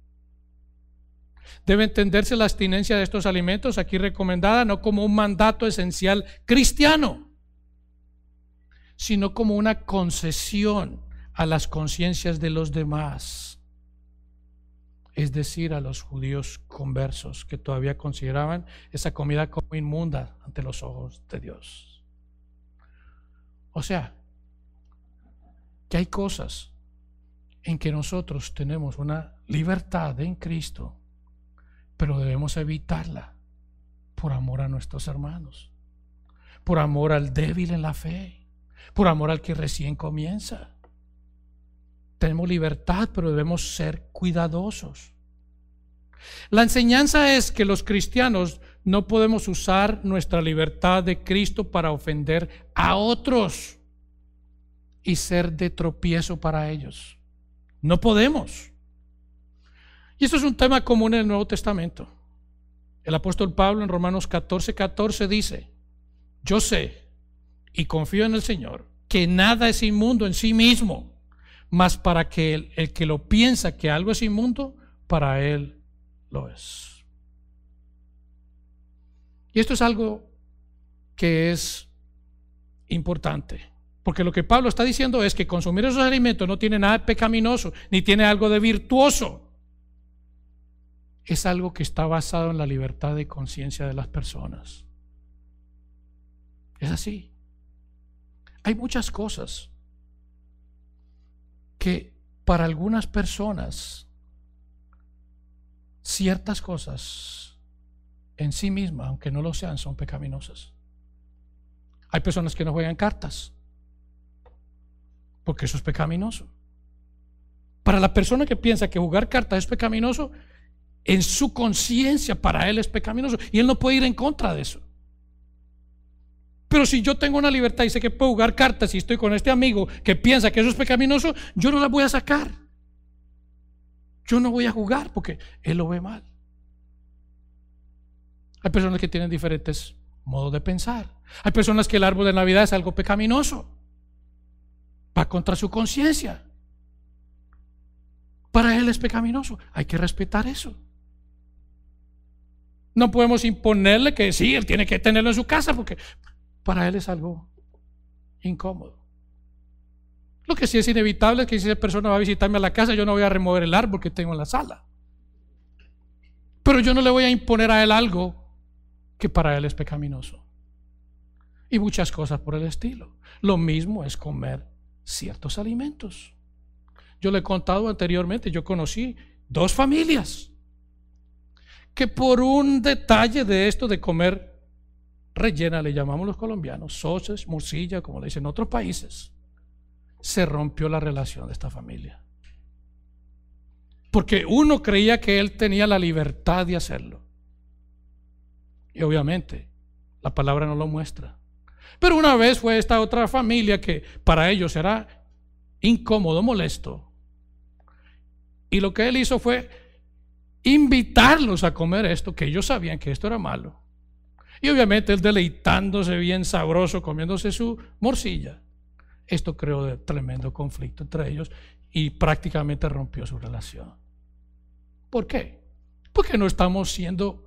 Debe entenderse la abstinencia de estos alimentos aquí recomendada no como un mandato esencial cristiano, sino como una concesión a las conciencias de los demás, es decir, a los judíos conversos que todavía consideraban esa comida como inmunda ante los ojos de Dios. O sea, que hay cosas en que nosotros tenemos una libertad en Cristo, pero debemos evitarla por amor a nuestros hermanos, por amor al débil en la fe, por amor al que recién comienza. Tenemos libertad, pero debemos ser cuidadosos. La enseñanza es que los cristianos no podemos usar nuestra libertad de Cristo para ofender a otros y ser de tropiezo para ellos. No podemos. Y eso es un tema común en el Nuevo Testamento. El apóstol Pablo en Romanos 14:14 dice: yo sé y confío en el Señor que nada es inmundo en sí mismo, mas para que el que lo piensa que algo es inmundo, para él lo es. Y esto es algo que es importante, porque lo que Pablo está diciendo es que consumir esos alimentos no tiene nada de pecaminoso, ni tiene algo de virtuoso. Es algo que está basado en la libertad de conciencia de las personas. Es así. Hay muchas cosas que para algunas personas, ciertas cosas en sí mismas, aunque no lo sean, son pecaminosas. Hay personas que no juegan cartas porque eso es pecaminoso. Para la persona que piensa que jugar cartas es pecaminoso, en su conciencia para él es pecaminoso y él no puede ir en contra de eso. Pero si yo tengo una libertad y sé que puedo jugar cartas y estoy con este amigo que piensa que eso es pecaminoso, yo no las voy a sacar. Yo no voy a jugar porque él lo ve mal. Hay personas que tienen diferentes modos de pensar. Hay personas que el árbol de Navidad es algo pecaminoso, va contra su conciencia. Para él es pecaminoso. Hay que respetar eso. No podemos imponerle que sí, él tiene que tenerlo en su casa porque para él es algo incómodo. Lo que sí es inevitable es que si esa persona va a visitarme a la casa, yo no voy a remover el árbol que tengo en la sala. Pero yo no le voy a imponer a él algo que para él es pecaminoso. Y muchas cosas por el estilo. Lo mismo es comer ciertos alimentos. Yo le he contado anteriormente, yo conocí 2 familias que por un detalle de esto de comer rellena, le llamamos los colombianos, sausage, morcilla, como le dicen en otros países, se rompió la relación de esta familia. Porque uno creía que él tenía la libertad de hacerlo. Y obviamente, la palabra no lo muestra. Pero una vez fue esta otra familia que para ellos era incómodo, molesto. Y lo que él hizo fue invitarlos a comer esto, que ellos sabían que esto era malo. Y obviamente él deleitándose bien sabroso, comiéndose su morcilla. Esto creó tremendo conflicto entre ellos y prácticamente rompió su relación. ¿Por qué? Porque no estamos siendo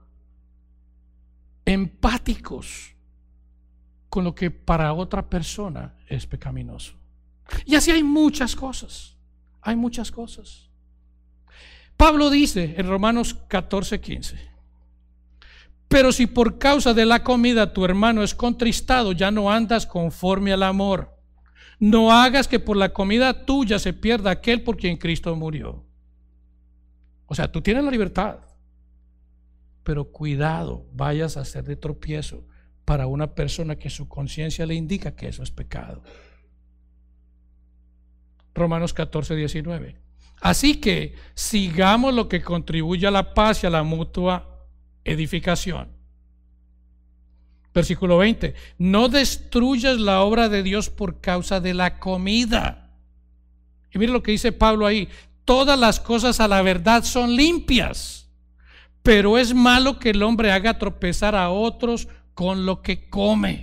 empáticos con lo que para otra persona es pecaminoso. Y así hay muchas cosas. Hay muchas cosas. Pablo dice en Romanos 14:15: pero si por causa de la comida tu hermano es contristado, ya no andas conforme al amor. No hagas que por la comida tuya se pierda aquel por quien Cristo murió. O sea, tú tienes la libertad, pero cuidado, vayas a ser de tropiezo para una persona que su conciencia le indica que eso es pecado. Romanos 14:19. Así que sigamos lo que contribuye a la paz y a la mutua edificación. Versículo 20: no destruyas la obra de Dios por causa de la comida. Y mire lo que dice Pablo ahí: todas las cosas a la verdad son limpias, pero es malo que el hombre haga tropezar a otros con lo que come.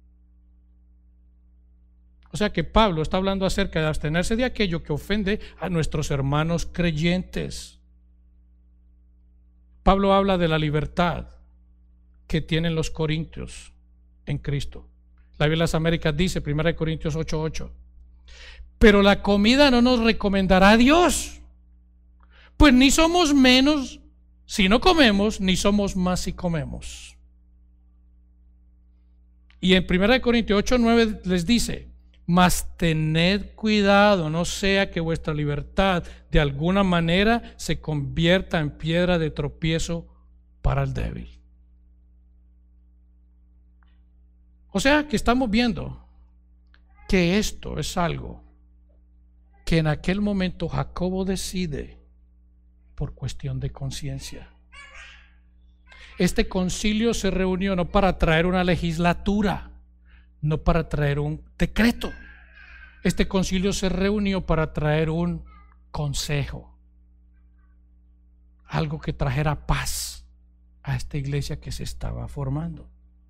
O sea que Pablo está hablando acerca de abstenerse de aquello que ofende a nuestros hermanos creyentes. Pablo habla de la libertad que tienen los corintios en Cristo. La Biblia de las Américas dice, 1 Corintios 8:8: pero la comida no nos recomendará a Dios, pues ni somos menos si no comemos, ni somos más si comemos. Y en 1 Corintios 8:9 les dice: mas tened cuidado, no sea que vuestra libertad de alguna manera se convierta en piedra de tropiezo para el débil. O sea que estamos viendo que esto es algo que en aquel momento Jacobo decide por cuestión de conciencia. Este concilio se reunió no para traer una legislatura, no para traer un decreto. Este concilio se reunió para traer un consejo, algo que trajera paz a esta iglesia que se estaba formando.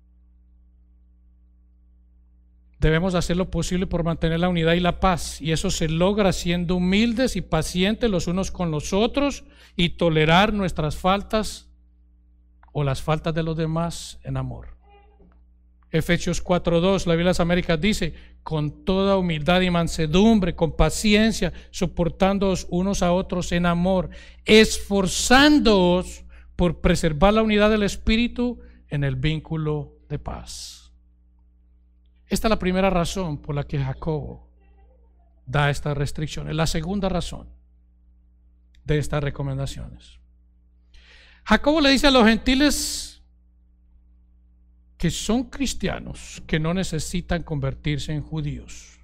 Debemos hacer lo posible por mantener la unidad y la paz, y eso se logra siendo humildes y pacientes los unos con los otros y tolerar nuestras faltas o las faltas de los demás en amor. Efesios 4:2, la Biblia de las Américas dice: con toda humildad y mansedumbre, con paciencia, soportándoos unos a otros en amor, esforzándoos por preservar la unidad del Espíritu en el vínculo de paz. Esta es la primera razón por la que Jacobo da estas restricciones. La segunda razón de estas recomendaciones: Jacobo le dice a los gentiles que son cristianos, que no necesitan convertirse en judíos,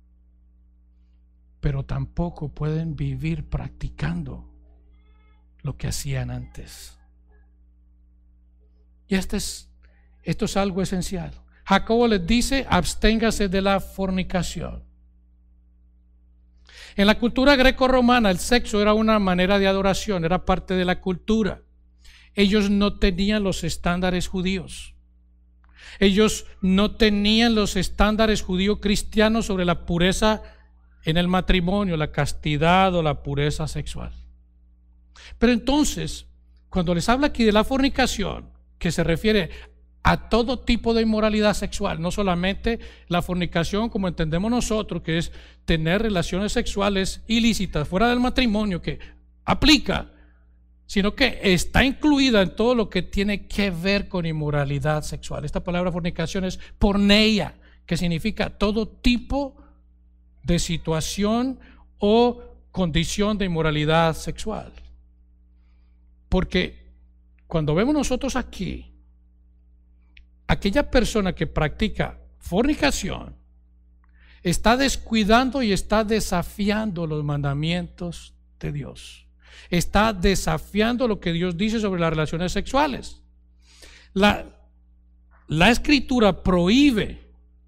pero tampoco pueden vivir practicando lo que hacían antes. Y esto es algo esencial. Jacobo les dice: absténgase de la fornicación. En la cultura greco-romana el sexo era una manera de adoración, era parte de la cultura. Ellos no tenían los estándares judíos. Ellos no tenían los estándares judío-cristianos sobre la pureza en el matrimonio, la castidad o la pureza sexual. Pero entonces, cuando les habla aquí de la fornicación, que se refiere a todo tipo de inmoralidad sexual, no solamente la fornicación como entendemos nosotros, que es tener relaciones sexuales ilícitas fuera del matrimonio, que aplica, sino que está incluida en todo lo que tiene que ver con inmoralidad sexual. Esta palabra fornicación es porneia, que significa todo tipo de situación o condición de inmoralidad sexual. Porque cuando vemos nosotros aquí aquella persona que practica fornicación está descuidando y está desafiando los mandamientos de Dios. Está desafiando lo que Dios dice sobre las relaciones sexuales. La Escritura prohíbe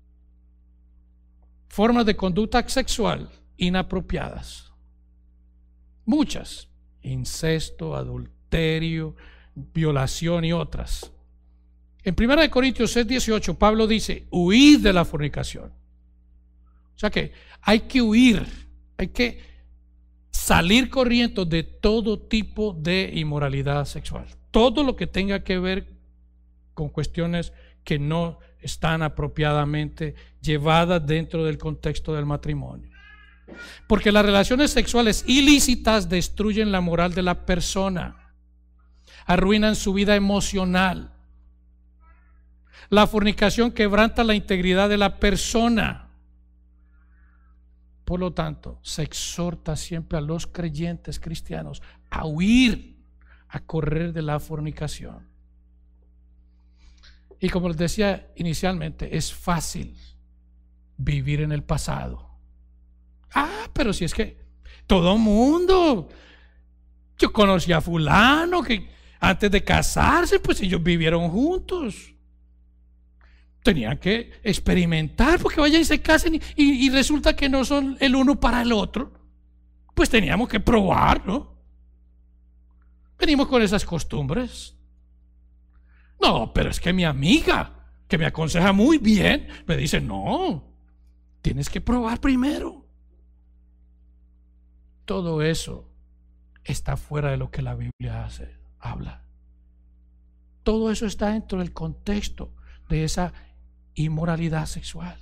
formas de conducta sexual inapropiadas. Muchas. Incesto, adulterio, violación y otras. En 1 Corintios 6:18 Pablo dice: huid de la fornicación. O sea que hay que huir, hay que salir corriendo de todo tipo de inmoralidad sexual. Todo lo que tenga que ver con cuestiones que no están apropiadamente llevadas dentro del contexto del matrimonio. Porque las relaciones sexuales ilícitas destruyen la moral de la persona, arruinan su vida emocional. La fornicación quebranta la integridad de la persona. Por lo tanto, se exhorta siempre a los creyentes cristianos a huir, a correr de la fornicación. Y como les decía inicialmente, es fácil vivir en el pasado. Pero si es que todo mundo, yo conocí a fulano que antes de casarse, pues ellos vivieron juntos. Tenían que experimentar, porque vayan y se casen y resulta que no son el uno para el otro. Pues teníamos que probar, ¿no? Venimos con esas costumbres. No, pero es que mi amiga, que me aconseja muy bien, me dice: no, tienes que probar primero. Todo eso está fuera de lo que la Biblia habla. Todo eso está dentro del contexto de esa inmoralidad sexual.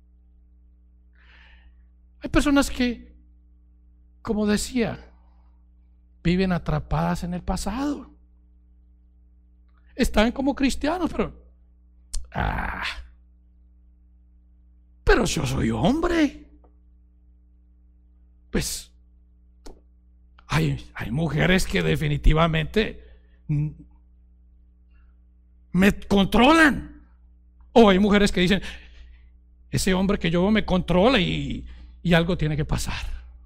Hay personas que, como decía, viven atrapadas en el pasado. Están como cristianos, pero yo soy hombre. Pues hay mujeres que definitivamente me controlan. O hay mujeres que dicen: ese hombre que yo veo me controla y algo tiene que pasar.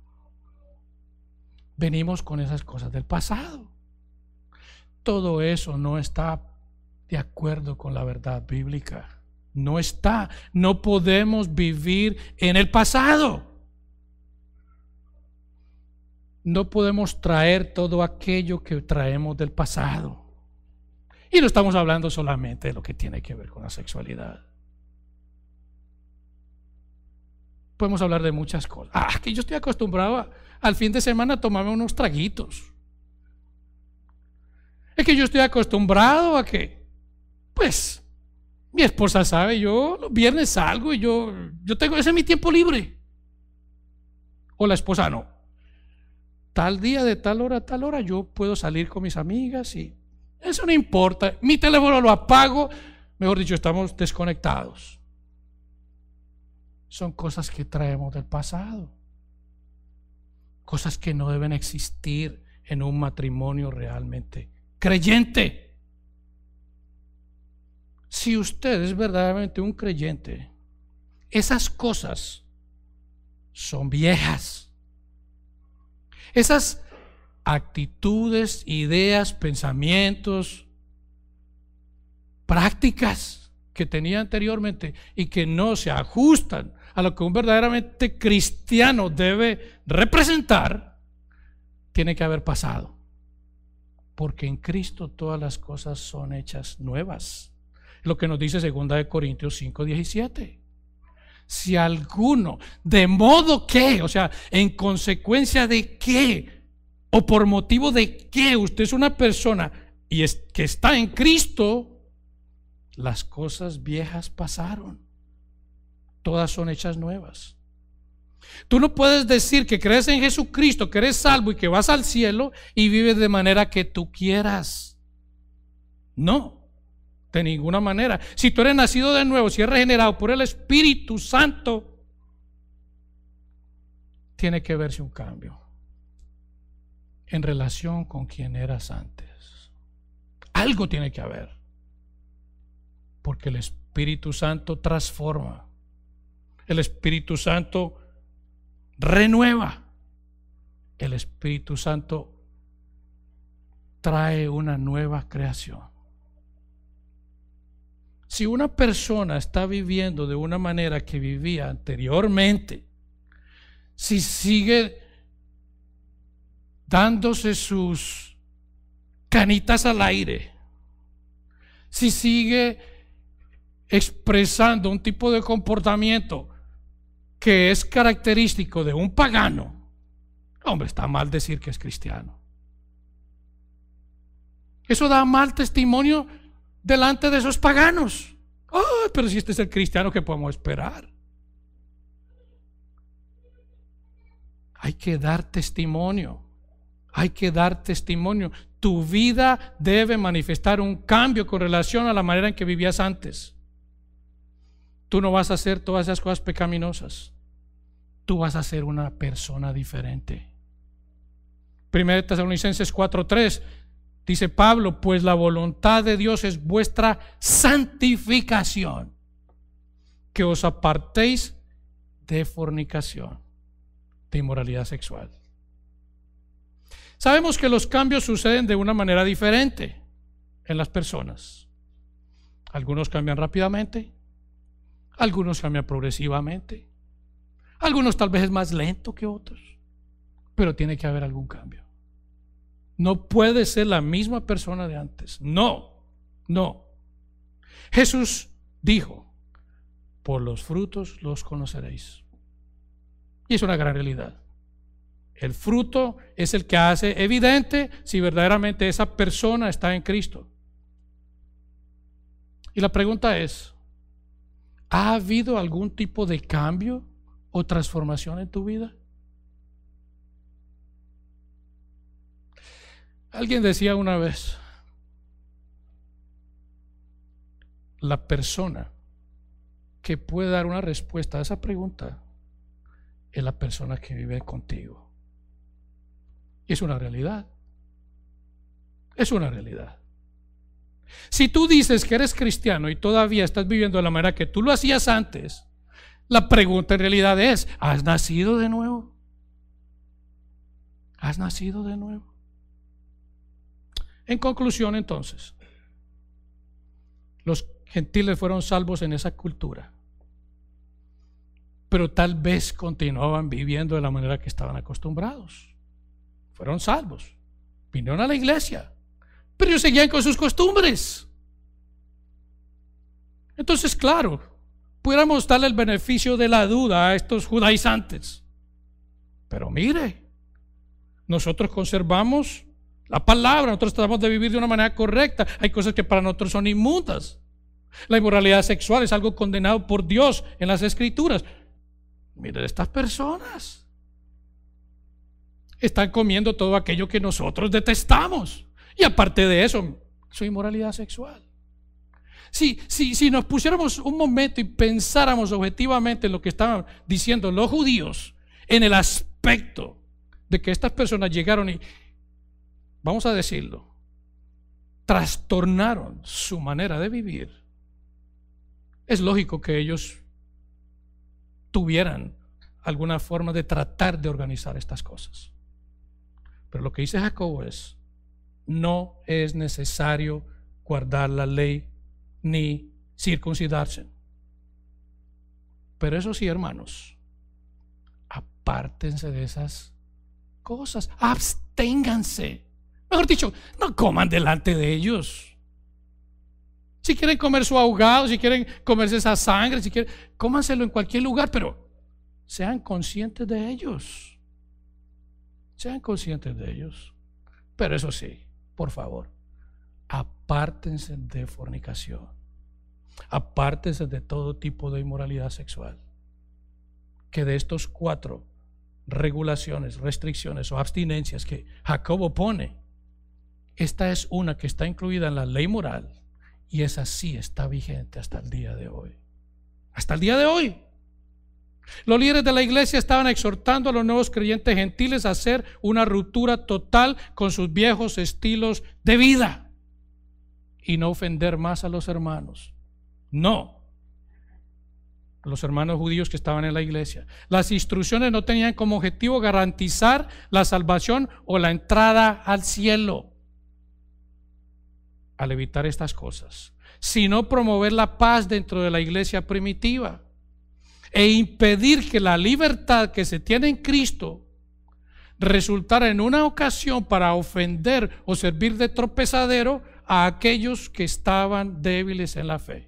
Venimos con esas cosas del pasado. Todo eso no está de acuerdo con la verdad bíblica. No está. No podemos vivir en el pasado. No podemos traer todo aquello que traemos del pasado. Y no estamos hablando solamente de lo que tiene que ver con la sexualidad. Podemos hablar de muchas cosas. Que yo estoy acostumbrado al fin de semana a tomarme unos traguitos. Es que yo estoy acostumbrado a que, pues, mi esposa sabe, yo los viernes salgo y yo tengo, ese es mi tiempo libre. O la esposa: no, tal día de tal hora a tal hora yo puedo salir con mis amigas y eso no importa, mi teléfono lo apago, mejor dicho, estamos desconectados. Son cosas que traemos del pasado, cosas que no deben existir en un matrimonio realmente creyente. Si usted es verdaderamente un creyente, esas cosas son viejas. Esas actitudes, ideas, pensamientos, prácticas que tenía anteriormente y que no se ajustan a lo que un verdaderamente cristiano debe representar, tiene que haber pasado. Porque en Cristo todas las cosas son hechas nuevas. Lo que nos dice 2 Corintios 5:17. Si alguno, de modo que, o sea, en consecuencia de qué, o por motivo de que usted es una persona y que está en Cristo, las cosas viejas pasaron, todas son hechas nuevas. Tú no puedes decir que crees en Jesucristo, que eres salvo y que vas al cielo y vives de manera que tú quieras. No, de ninguna manera. Si tú eres nacido de nuevo, si eres regenerado por el Espíritu Santo, tiene que verse un cambio en relación con quien eras antes. Algo tiene que haber. Porque el Espíritu Santo transforma. El Espíritu Santo renueva. El Espíritu Santo trae una nueva creación. Si una persona está viviendo de una manera que vivía anteriormente, si sigue dándose sus canitas al aire, si sigue expresando un tipo de comportamiento que es característico de un pagano, hombre, está mal decir que es cristiano. Eso da mal testimonio delante de esos paganos. Oh, pero si este es el cristiano, ¿qué podemos esperar? Hay que dar testimonio. Hay que dar testimonio. Tu vida debe manifestar un cambio con relación a la manera en que vivías antes. Tú no vas a hacer todas esas cosas pecaminosas. Tú vas a ser una persona diferente. 1 Tesalonicenses 4:3 dice Pablo: pues la voluntad de Dios es vuestra santificación, que os apartéis de fornicación, de inmoralidad sexual. Sabemos que los cambios suceden de una manera diferente en las personas. Algunos cambian rápidamente, algunos cambian progresivamente, algunos tal vez es más lento que otros, pero tiene que haber algún cambio. No puede ser la misma persona de antes. No. Jesús dijo: por los frutos los conoceréis. Y es una gran realidad. El fruto es el que hace evidente si verdaderamente esa persona está en Cristo. Y la pregunta es: ¿ha habido algún tipo de cambio o transformación en tu vida? Alguien decía una vez: la persona que puede dar una respuesta a esa pregunta es la persona que vive contigo. Y es una realidad. Es una realidad. Si tú dices que eres cristiano y todavía estás viviendo de la manera que tú lo hacías antes, la pregunta en realidad es: ¿has nacido de nuevo? ¿Has nacido de nuevo? En conclusión, entonces, los gentiles fueron salvos en esa cultura, pero tal vez continuaban viviendo de la manera que estaban acostumbrados. Fueron salvos, vinieron a la iglesia, pero ellos seguían con sus costumbres. Entonces, claro, pudiéramos darle el beneficio de la duda a estos judaizantes, pero mire, nosotros conservamos la palabra, nosotros tratamos de vivir de una manera correcta. Hay cosas que para nosotros son inmundas. La inmoralidad sexual es algo condenado por Dios en las Escrituras. Miren, estas personas están comiendo todo aquello que nosotros detestamos. Y aparte de eso, su inmoralidad sexual. Si nos pusiéramos un momento y pensáramos objetivamente en lo que estaban diciendo los judíos, en el aspecto de que estas personas llegaron y, vamos a decirlo, trastornaron su manera de vivir, es lógico que ellos tuvieran alguna forma de tratar de organizar estas cosas. Pero lo que dice Jacobo es: no es necesario guardar la ley ni circuncidarse. Pero eso sí, hermanos, apártense de esas cosas, absténganse. Mejor dicho, no coman delante de ellos. Si quieren comer su ahogado, si quieren comerse esa sangre, si quieren, cómanselo en cualquier lugar, pero sean conscientes de ellos. Sean conscientes de ellos. Pero eso sí, por favor, apártense de fornicación. Apártense de todo tipo de inmoralidad sexual. Que de estos 4 regulaciones, restricciones o abstinencias que Jacobo pone, esta es una que está incluida en la ley moral, y esa sí está vigente hasta el día de hoy. Hasta el día de hoy. Los líderes de la iglesia estaban exhortando a los nuevos creyentes gentiles a hacer una ruptura total con sus viejos estilos de vida y no ofender más a los hermanos. No. Los hermanos judíos que estaban en la iglesia. Las instrucciones no tenían como objetivo garantizar la salvación o la entrada al cielo. Al evitar estas cosas, sino promover la paz dentro de la iglesia primitiva e impedir que la libertad que se tiene en Cristo resultara en una ocasión para ofender o servir de tropezadero a aquellos que estaban débiles en la fe.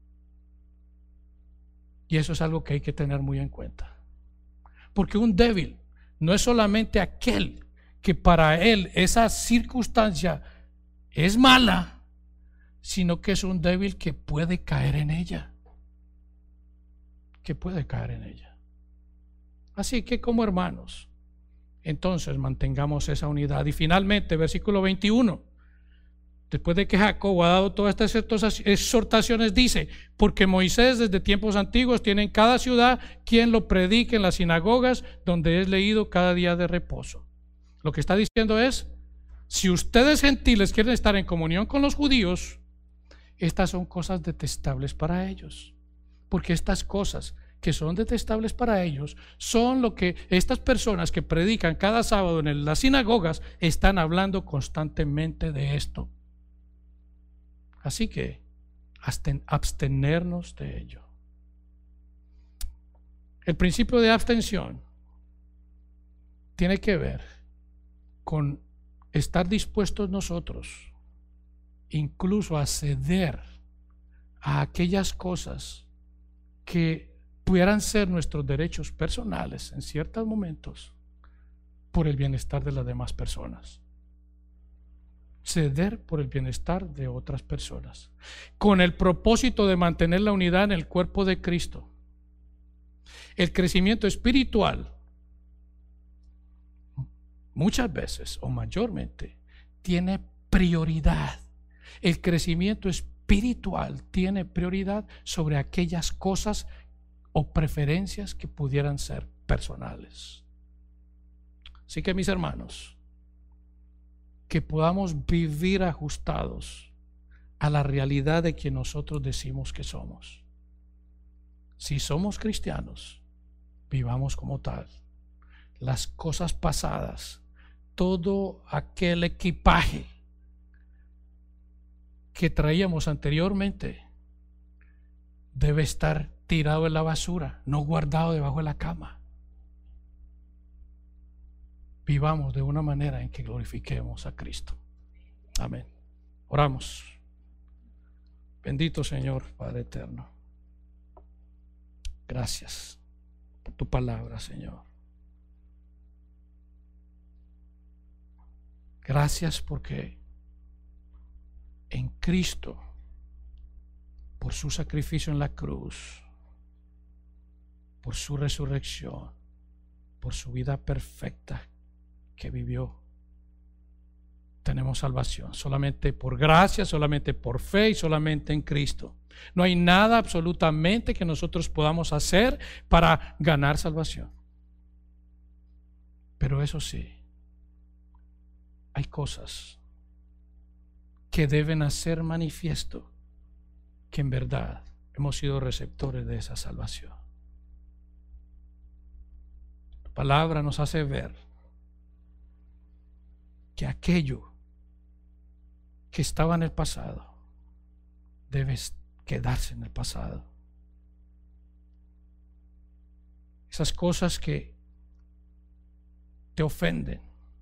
Y eso es algo que hay que tener muy en cuenta, porque un débil no es solamente aquel que para él esa circunstancia es mala, sino que es un débil que puede caer en ella. Así que como hermanos, entonces mantengamos esa unidad. Y finalmente, versículo 21, después de que Jacob ha dado todas estas exhortaciones, dice: porque Moisés desde tiempos antiguos tiene en cada ciudad quien lo predique en las sinagogas, donde es leído cada día de reposo. Lo que está diciendo es: si ustedes gentiles quieren estar en comunión con los judíos, estas son cosas detestables para ellos, porque estas cosas que son detestables para ellos son lo que estas personas que predican cada sábado en las sinagogas están hablando constantemente de esto. Así que abstenernos de ello. El principio de abstención tiene que ver con estar dispuestos nosotros incluso a ceder a aquellas cosas que pudieran ser nuestros derechos personales en ciertos momentos por el bienestar de las demás personas. Ceder por el bienestar de otras personas, con el propósito de mantener la unidad en el cuerpo de Cristo. El crecimiento espiritual muchas veces o mayormente tiene prioridad. El crecimiento espiritual tiene prioridad sobre aquellas cosas o preferencias que pudieran ser personales. Así que, mis hermanos, que podamos vivir ajustados a la realidad de quien nosotros decimos que somos. Si somos cristianos, vivamos como tal. Las cosas pasadas, todo aquel equipaje que traíamos anteriormente debe estar tirado en la basura, no guardado debajo de la cama. Vivamos de una manera en que glorifiquemos a Cristo. Amén. Oramos. Bendito Señor, Padre eterno, gracias por tu palabra, Señor. Gracias porque en Cristo, por su sacrificio en la cruz, por su resurrección, por su vida perfecta que vivió, tenemos salvación. Solamente por gracia, solamente por fe y solamente en Cristo. No hay nada absolutamente que nosotros podamos hacer para ganar salvación. Pero eso sí, hay cosas que deben hacer manifiesto que en verdad hemos sido receptores de esa salvación. La palabra nos hace ver que aquello que estaba en el pasado debe quedarse en el pasado. Esas cosas que te ofenden,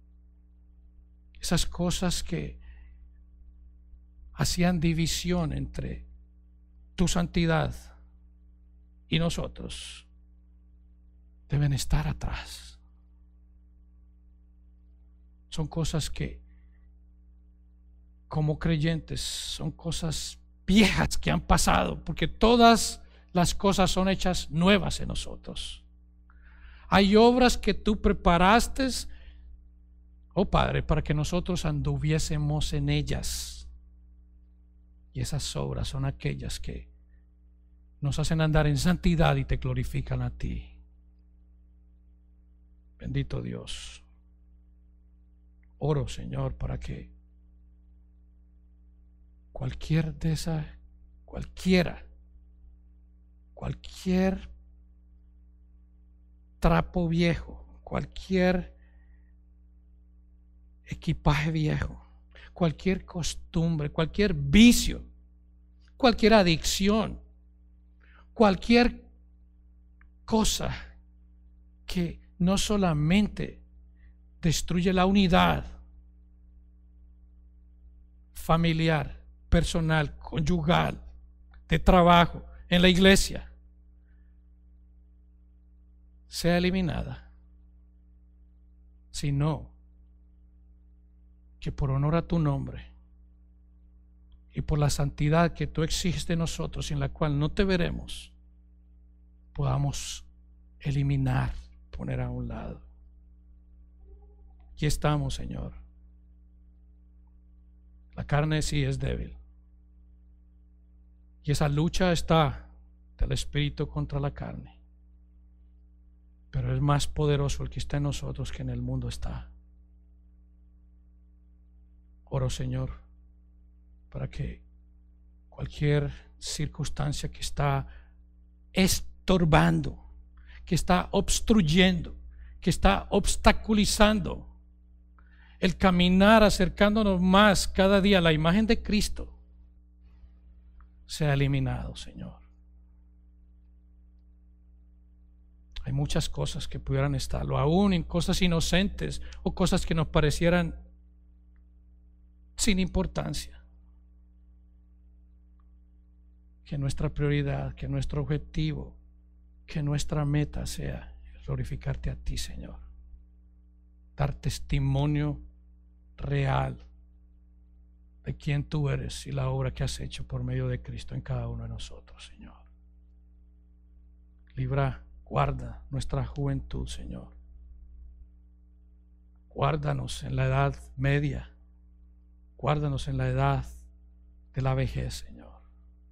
esas cosas que hacían división entre tu santidad y nosotros, deben estar atrás. Son cosas que, como creyentes, son cosas viejas que han pasado, porque todas las cosas son hechas nuevas en nosotros. Hay obras que tú preparaste, oh Padre, para que nosotros anduviésemos en ellas. Y esas obras son aquellas que nos hacen andar en santidad y te glorifican a ti. Bendito Dios. Oro, Señor, para que cualquiera cualquier trapo viejo, cualquier equipaje viejo, cualquier costumbre, cualquier vicio, cualquier adicción, cualquier cosa que no solamente destruye la unidad familiar, personal, conyugal, de trabajo, en la iglesia, sea eliminada, sino que por honor a tu nombre y por la santidad que tú exiges de nosotros, en la cual no te veremos, podamos eliminar, poner a un lado. Aquí estamos, Señor. La carne sí es débil, y esa lucha está del espíritu contra la carne, pero es más poderoso el que está en nosotros que en el mundo está. Oro, Señor, para que cualquier circunstancia que está estorbando, que está obstruyendo, que está obstaculizando el caminar, acercándonos más cada día a la imagen de Cristo, sea eliminado, Señor. Hay muchas cosas que pudieran estarlo, aún en cosas inocentes o cosas que nos parecieran sin importancia. Que nuestra prioridad, que nuestro objetivo, que nuestra meta sea glorificarte a ti, Señor. Dar testimonio real de quién tú eres y la obra que has hecho por medio de Cristo en cada uno de nosotros, Señor. Guarda nuestra juventud, Señor. Guárdanos en la edad media. Guárdanos en la edad de la vejez, Señor.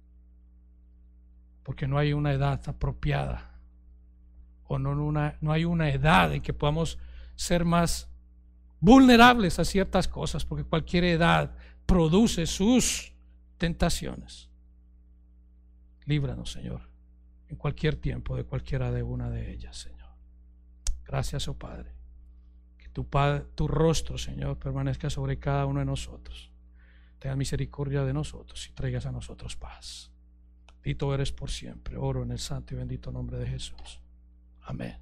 Porque no hay una edad apropiada, o no hay una edad en que podamos ser más vulnerables a ciertas cosas, porque cualquier edad produce sus tentaciones. Líbranos, Señor, en cualquier tiempo de cualquiera de una de ellas, Señor. Gracias, oh Padre. Que tu rostro, Señor, permanezca sobre cada uno de nosotros. Tenga misericordia de nosotros y traigas a nosotros paz. Bendito eres por siempre. Oro en el santo y bendito nombre de Jesús. Amén.